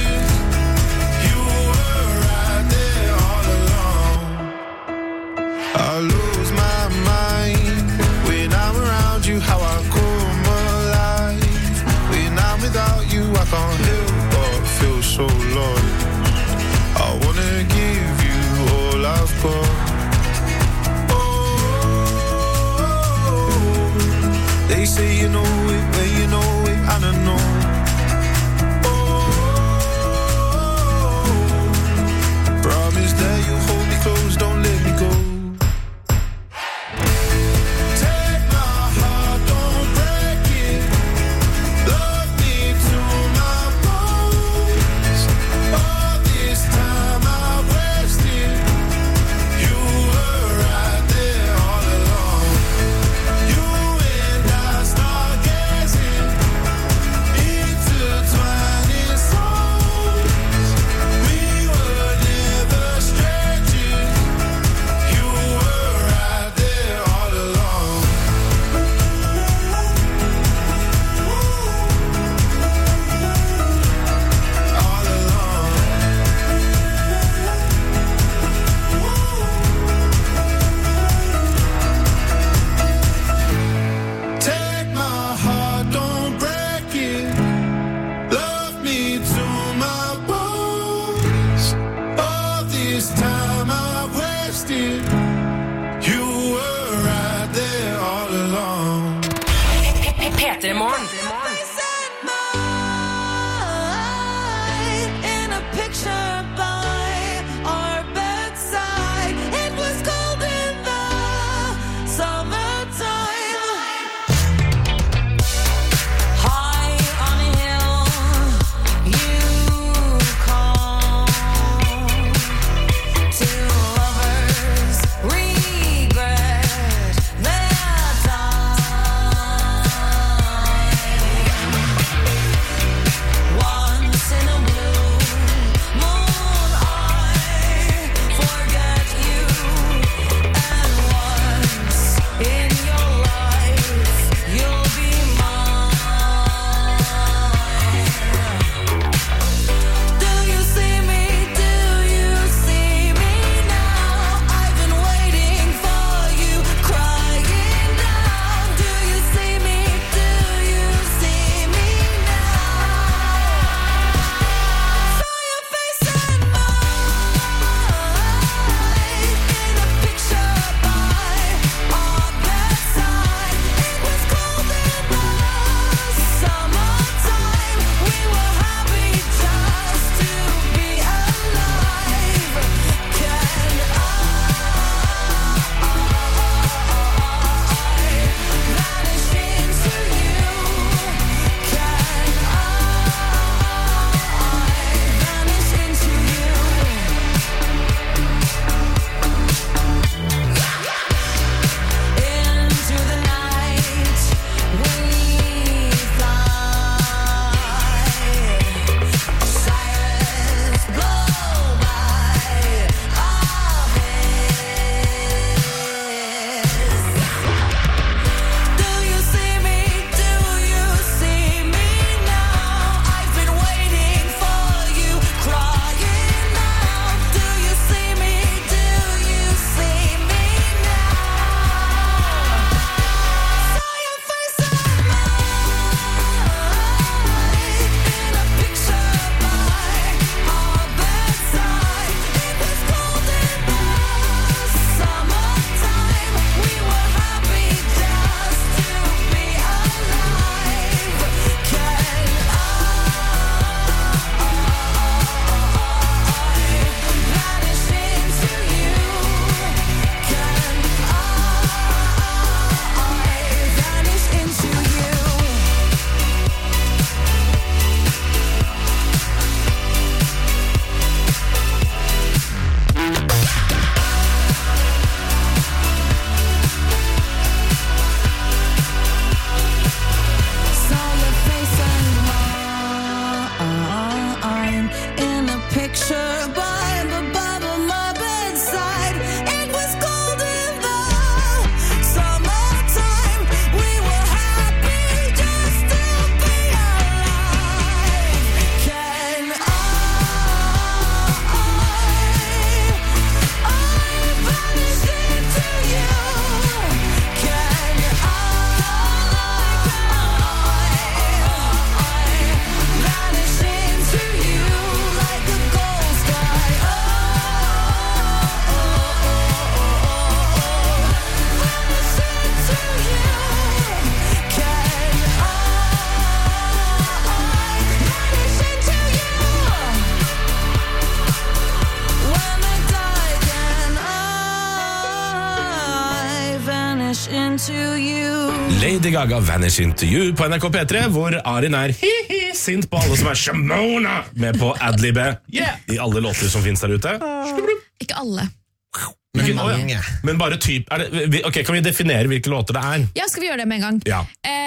Lady Gaga Vanish Into You på NRK P3, hvor Arin sint på alle som Shamona med på adlibet I alle låter som finnes der ute. Ikke alle. Men bare typ Ok, kan vi definere hvilke låter det Ja, skal vi gjøre det med en gang? Ja.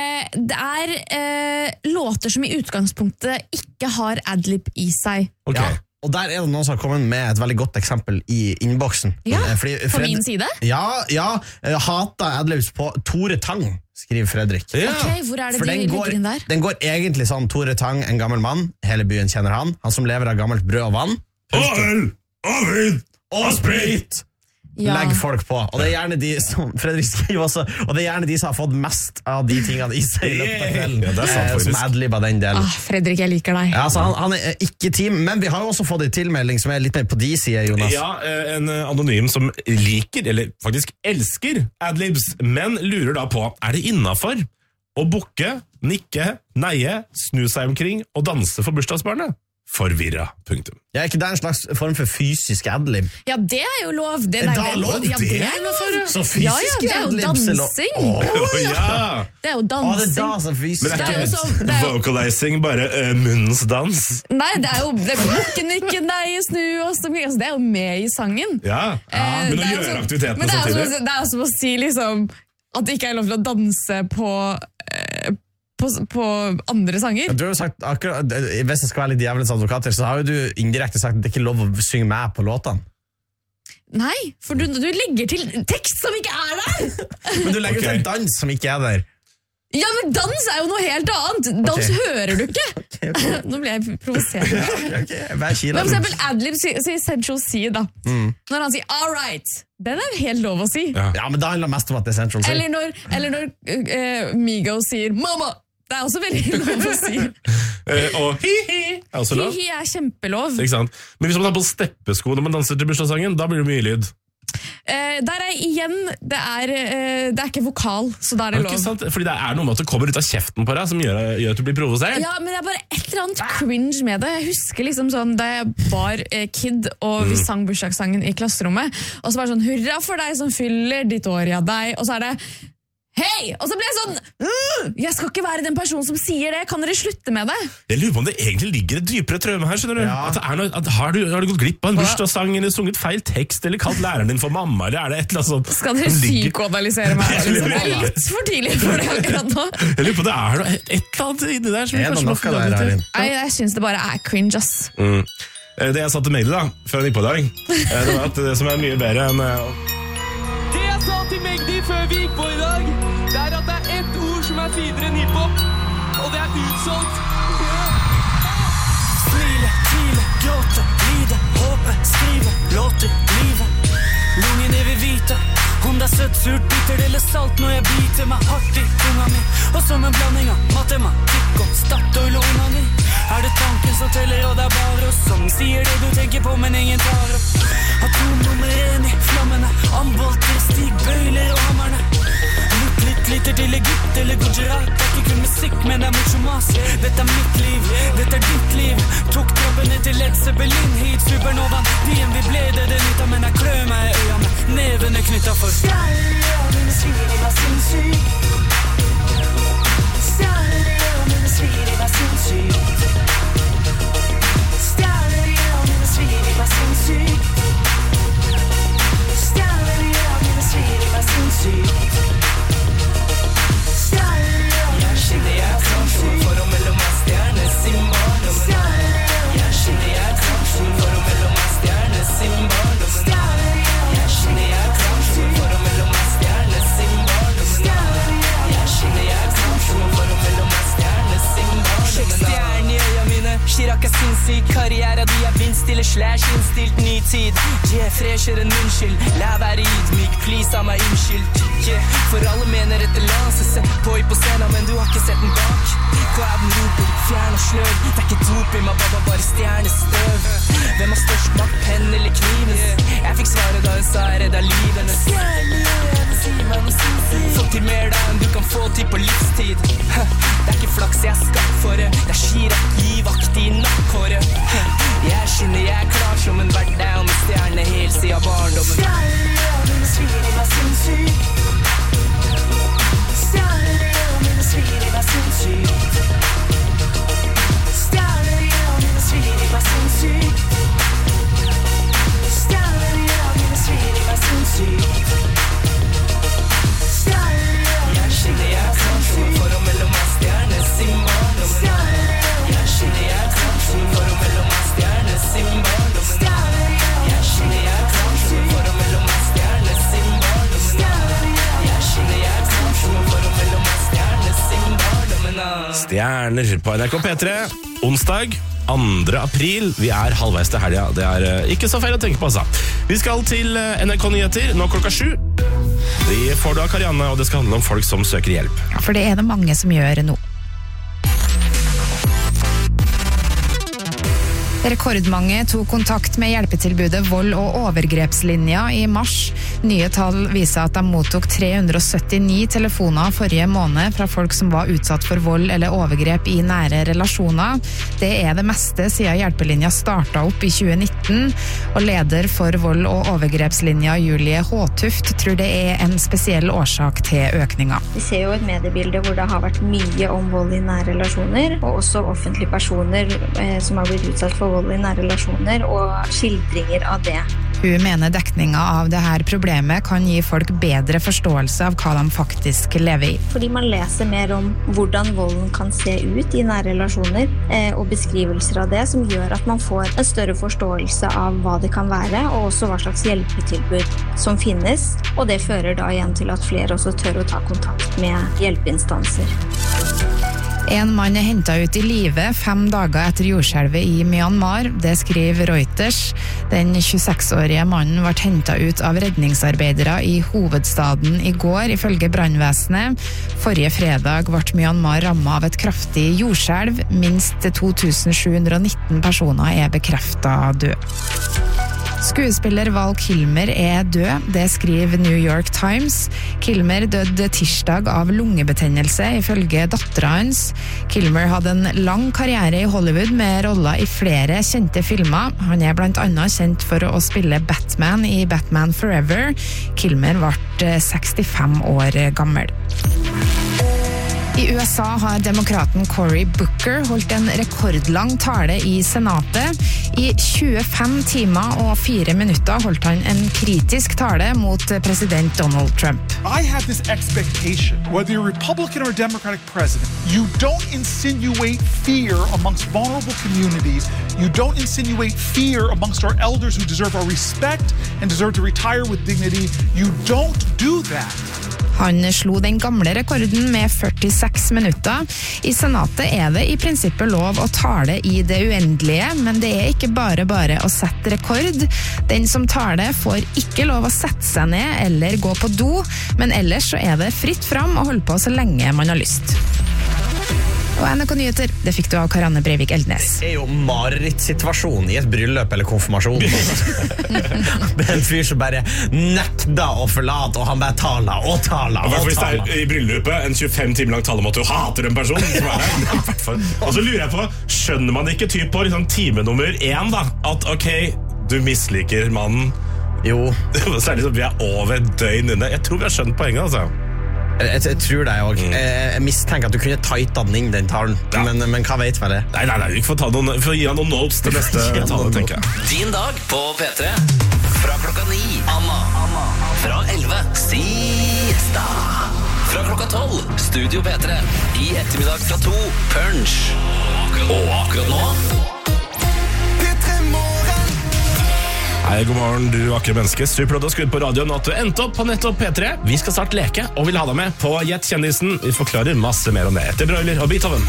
Det låter som I utgangspunktet ikke har adlib I seg. Okay. Og der det noen som har kommet med et veldig godt eksempel I innboksen. Ja, på min side? Ja, hater adlibs på Tore Tang, skriver Fredrik. Ok, hvor det de legger inn der? Den går egentlig sånn, Tore Tang, en gammel mann, hele byen kjenner han som lever av gammelt brød og vann. Øl, og vin, og sprit! Legg folk på. Og det gjerne de som Fredrik skriver også, og det gjerne de som har fått mest av de tingene I seg I løpet av kvelden. Som adlib av den delen. Fredrik, jeg liker deg. Ja, altså, han ikke team, men vi har jo også fått en tilmelding som litt mer på de siden, Jonas. Ja, en anonym som liker, eller faktisk elsker adlibs, men lurer da på, det innenfor å bukke, nikke, neie, snu seg omkring og danse for bursdagsbarnet? Forvirra, punktum. Ja, ikke det en slags form for fysisk adlib? Ja, det jo lov. Det lov? Ja, det lov. Så fysisk adlib? Ja, det jo dansing. Ja. Det jo dansing. Det da som fysisk. Men det ikke vocalizing, bare munnens dans? Nei, det jo bukke, nikke, neie, snu og så mye. Det jo med I sangen. Ja, men å gjøre aktivitetene samtidig. Men det jo som å si liksom at det ikke lov til å danse på andre sanger. Du har jo sagt, akkurat, hvis jeg skal være litt djevelens advokater, så har jo du indirekte sagt at det ikke er lov å synge med på låtene. Nei, for du legger til tekst som ikke der! Men du legger til en dans som ikke der. Ja, men dans jo noe helt annet. Dans hører du ikke. Nå ble jeg provosert. Men for eksempel adlib sier Central C da. Når han sier all right, den jo helt lov å si. Ja, men da handler det mest om at det Central C. Eller når Migos sier mamma. Det også veldig lov å si. Og hi-hi også lov. Hi-hi kjempelov. Ikke sant? Men hvis man har på steppesko når man danser til bursdagssangen, da blir det mye lyd. Der igjen, det ikke vokal, så da det lov. Ikke sant? Fordi det noe med at det kommer ut av kjeften på deg som gjør at du blir provosert. Ja, men det bare et eller annet cringe med det. Jeg husker liksom sånn, da jeg var kid og vi sang bursdagssangen I klasserommet, og så var det sånn, hurra for deg som fyller ditt år, ja deg, og så det hei! Og så ble jeg sånn, jeg skal ikke være den personen som sier det, kan dere slutte med det? Jeg lurer på om det egentlig ligger et dypere traume her, skjønner du? Ja. Har du gått glipp av en bursdagssang, eller sunget feil tekst, eller kalt læreren din for mamma, eller det et eller annet sånt? Skal dere psykoanalysere meg? Det litt for tidlig for det akkurat nå. Jeg lurer på, det et eller annet inni der som vi kanskje må få der, til. Nei, jeg synes det bare cringe, ass. Det jeg sa til Magdi da, før jeg gikk på i dag, det var at det som mye bedre enn... Det jeg sa til Magdi før vi gikk på i dag, det at det ett ord som finere enn hiphop, og det utsolgt. Smile, tvile, gråte, lide, håpe, skrive, låter, livet. Lungene vil vite om det søtt, surt, bitter eller salt når jeg biter meg hardt I tunga mi. Og som en blanding av matematikk og Statoil og onani. Det tanken som teller, og det bare oss som sier det du tenker på, men ingen tar opp. Atom nummer 1 I flammene, ambolter, stig, bøyler og hammerne. Litt liter til Egypt eller Gujarat. Det ikke kun musikk, men det mye mas. Dette mitt liv, dette ditt liv. Tok trappen ned til Led Zeppelin hit, Supernovan. Bien vi ble det nytta, men jeg klør meg I øynene. Nevene knyttet for Stjernene svir I meg sinnssyk. Stjernene svir I meg sinnssyk. Stjernene svir I meg sinnssyk. Stjernene svir I meg sinnssyk. Jeg skinner jeg transjon for å mellom meg stjerne sin barndom. Jeg skinner jeg transjon for å mellom meg stjerne sin barndom. Jeg skinner jeg transjon for å mellom meg stjerne sin barndom. Jeg skinner jeg transjon for å mellom meg stjerne sin barndom. Sjekk stjerne I øya mine, Chirac sinnssyk. Karriere de vindstille slash innstilt ny tid. Fresher enn unnskyld, la være ydmyk, please av meg unnskyld. For alle mener etter lanse, sett på på scenen, men du har ikke sett den bak. Hva den roper, fjern og sløv, det ikke dop I meg, bare stjernestøv. Hvem har størst makt, penn eller kniven? Jeg fikk svaret da hun sa jeg redda livene. Stjernene sier meg noe sinnssykt. Få til mer da enn du kan få til på livstid. Det ikke flaks jeg skatt for det, det Chirac livakt I nakkhåret. Jeg skinner jeg klar som en hverdag med stjerne helt siden barndommen. Stjernene svir I meg sinnssyk. Stjernene Stjerner på NRK P3. Onsdag 2. april. Vi halvveis til helga. Det ikke så feil å tenke på, altså. Vi skal til NRK Nyheter nå klokka 7. De får du av Karianne, og det skal handle om folk som søker hjelp. Ja, for det det mange som gjør nå. Rekordmange tok kontakt med hjelpetilbudet Vold- og overgrepslinja i mars. Nye tall viser at de mottok 379 telefoner forrige måned fra folk som var utsatt for vold eller overgrep i nære relasjoner. Det det meste siden hjelpelinja startet opp i 2019, og leder for Vold- og overgrepslinja Julie Håtuft tror det en spesiell årsak til økninga. Vi ser jo et mediebilde hvor det har vært mye om vold i nære relasjoner, og også offentlige personer som har blitt utsatt for vold i nære relasjoner, og skildringer av det. Hun mener dekninga av dette problemet kan gi folk bedre forståelse av hva de faktisk lever i. Fordi man leser mer om hvordan volden kan se ut i nære relasjoner, og beskrivelser av det, som gjør at man får en større forståelse av hva det kan være, og også hva slags hjelpetilbud som finnes, og det fører da igjen til at flere også tør å ta kontakt med hjelpeinstanser. En mann hentet ut i live 5 dager etter jordskjelvet i Myanmar, det skriver Reuters. Den 26-årige mannen ble hentet ut av redningsarbeidere i hovedstaden i går, ifølge brannvesenet. Forrige fredag ble Myanmar rammet av et kraftig jordskjelv. Minst 2719 personer bekreftet død. Skuespiller Val Kilmer død, det skriver New York Times. Kilmer døde tirsdag av lungebetennelse, ifølge datteren hans. Kilmer hadde en lang karriere i Hollywood med roller i flere kjente filmer. Han blant annet kjent for å spille Batman i Batman Forever. Kilmer ble 65 år gammel. I USA har demokraten Cory Booker holdt en rekordlang tale i senatet. I 25 timer og 4 minutter holdt han en kritisk tale mot president Donald Trump. I have this expectation, whether you're Republican or Democratic president, you don't insinuate fear amongst vulnerable communities. You don't insinuate fear amongst our elders who deserve our respect and deserve to retire with dignity. You don't do that. Han slo den gamle rekorden med 46 minutter. I senatet det i prinsippet lov å tale i det uendelige, men det ikke bare å sette rekord. Den som taler får ikke lov å sette seg ned eller gå på do, men ellers så det fritt fram å holde på så lenge man har lyst. Og NRK Nyheter, det fikk du av Karianne Breivik Eldnes. Det jo marerittsituasjon i et bryllup eller konfirmasjon. En fyr som bare nekta å forlate, og han bare taler. Hvis det i bryllupet en 25 timer lang tale om at du hater en person som der. Og så lurer jeg på, skjønner man ikke typ på liksom, time nummer 1 da, at ok, du misliker mannen? Jo. Så liksom, vi over et døgn inne. Jeg tror vi har skjønt poenget, altså. Jeg tror det også. Jeg mistenker at du kunne tighta den inn, den talen. Ja. Men hva vet vel det? Nei, vi får gi han noen notes til neste tale, tenker jeg. Din dag på P3. Fra klokka 9, Anna. Fra 11, Siesta. Fra klokka 12, Studio P3. I ettermiddag fra 2, Punch. Og akkurat nå Hei, god morgen, du vakre menneske. Superlodde og skudd på radioen at du endte opp på nettopp P3. Vi skal snart leke, og vil ha deg med på Gjett kjendisen. Vi forklarer masse mer om det etter Broiler og Beethoven.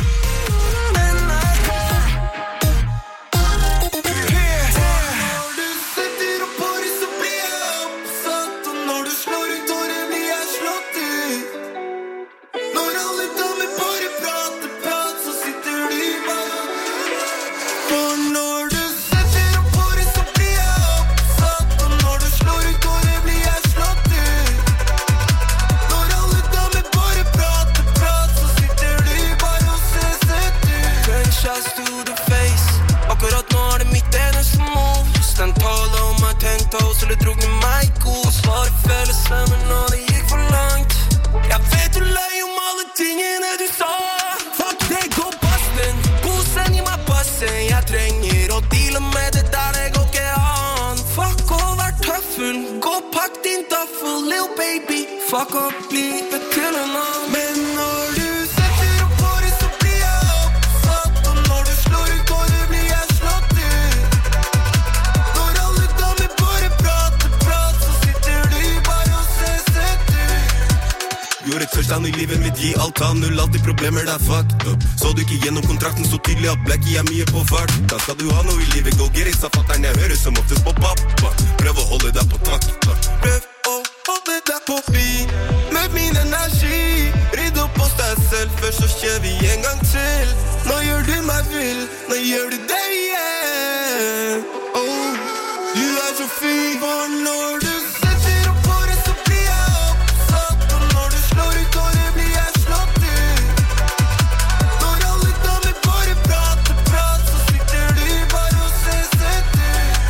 Fuck up, bli et kulene. Men når du setter opp håret, så blir jeg oppsatt. Og når du slår ut håret, blir jeg slått ut. Når alle damer bare prater, så sitter du bare og ser sett ut. Gjorde tørst down I livet mitt, gi alt av null, alltid problemer, det fucked up. Så du ikke gjennom kontrakten så tydelig at Blackie mye på fart. Da skal du ha noe I livet, go get it, sa fatteren, jeg hører som oftest på pappa. Prøv å holde deg på takt, prøv å holde deg på bi. Med min energi, rydd opp hos deg selv, først så kjører vi en gang til. Nå gjør du meg vill, nå gjør du det igjen. Oh, du så fin, for når du setter opp håret så blir jeg oppsatt. Og når du slår ut håret blir jeg slått ut. Når alle damer bare prater, så sitter du bare og ser sett ut.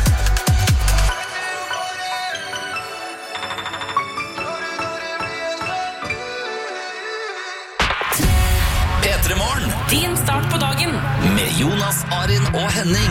P3morgen. Din start på dagen. Med Jonas, Arin og Henning.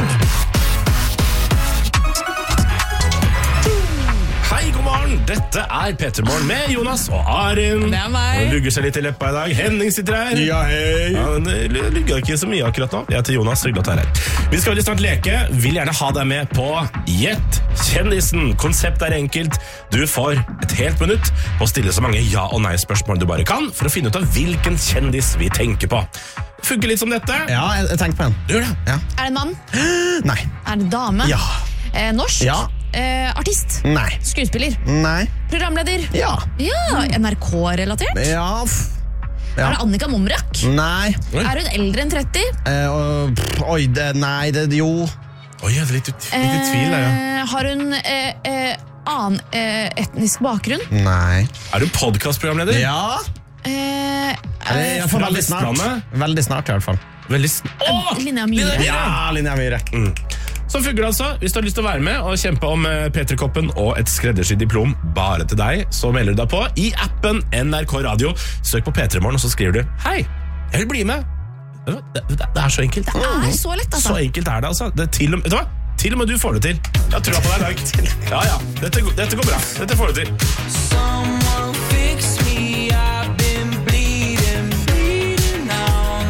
Hei, god morgen! Dette P3morgen med Jonas og Arin. Det meg. Han lugger seg litt I leppa I dag. Henning sitter her. Ja, hei. Det lugger ikke så mye akkurat nå. Jeg heter Jonas, hyggelig at du her. Vi skal veldig snart leke. Vil gjerne ha deg med på Gjett kjendisen. Konseptet enkelt. Du får et helt minutt på å stille så mange ja- og nei-spørsmål du bare kan, for å finne ut av hvilken kjendis vi tenker på. Funker litt som dette? Ja, jeg tenker på en. Du gjør det? Ja. Er det en mann? Nei. Er det dame? Ja. Norsk? Ja. Artist? Nei. Skuespiller? Nei. Programleder? Ja. NRK-relatert? Ja. Er det Annika Momrak? Nei. Er hun eldre enn 30? Oi, nei, det jo. Oi, jeg er litt I tvil der, ja. Har hun annen etnisk bakgrunn? Nei. Er du podcastprogramleder? Ja. Jeg får veldig snart. Veldig snart I hvert fall. Linnea Myhre? Ja, Linnea Myhre. Så funker det altså. Hvis du har lyst til å være med og kjempe om P3-koppen og et skreddersydd diplom bare til deg, så melder du deg på I appen NRK Radio. Søk på P3morgen, og så skriver du Hei, jeg vil bli med. Det så enkelt. Det så lett, altså. Så enkelt det, altså. Det vet du hva? Til og med du får det til. Jeg tror på deg I dag. Ja. Dette går bra. Dette får du til. Someone fix me, I've been bleeding now.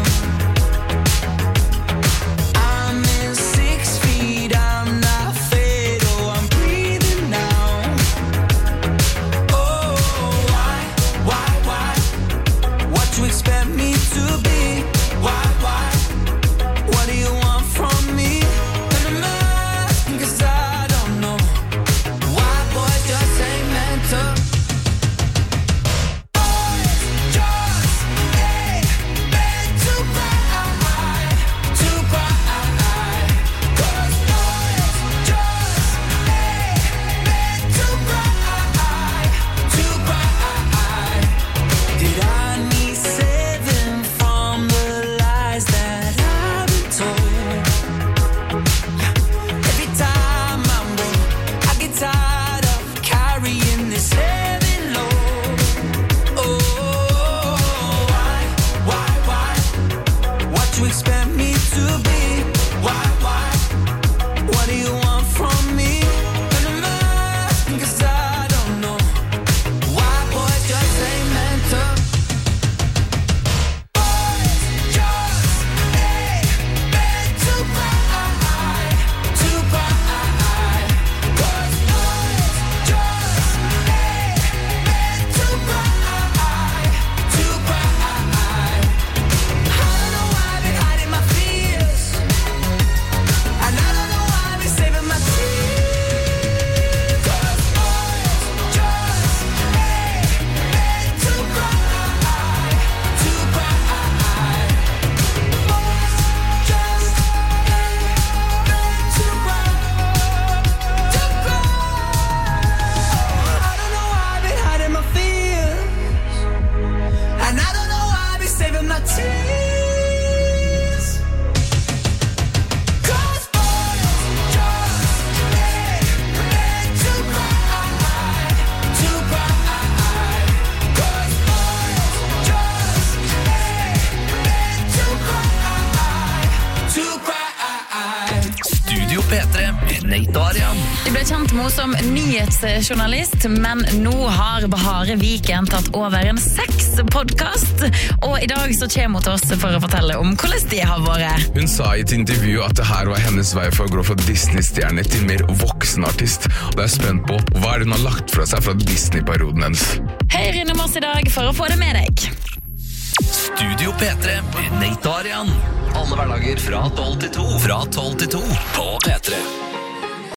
I'm in 6 feet, I'm not fatal, I'm breathing now. Oh, why? What you expect me to be? Why? What do you want from me? And I'm asking 'cause I don't know. Why boys just ain't meant to. P3 med Nate og Arian. Du ble kjent med henne som nyhetsjournalist, men nå har Bahare Viken tatt over en sexpodcast, og i dag så kommer hun til oss for å fortelle om hvordan det har vært. Hun sa i et intervju at det her var hennes vei for å gå fra Disney-stjerne til mer voksen artist, og det er spent på hva hun har lagt fra seg fra Disney-perioden hennes. Hør innom oss i dag for å få det med deg. Studio P3 med Nate og Arian. Alle hverdager fra 12 til 2. Fra 12 til 2 på P3.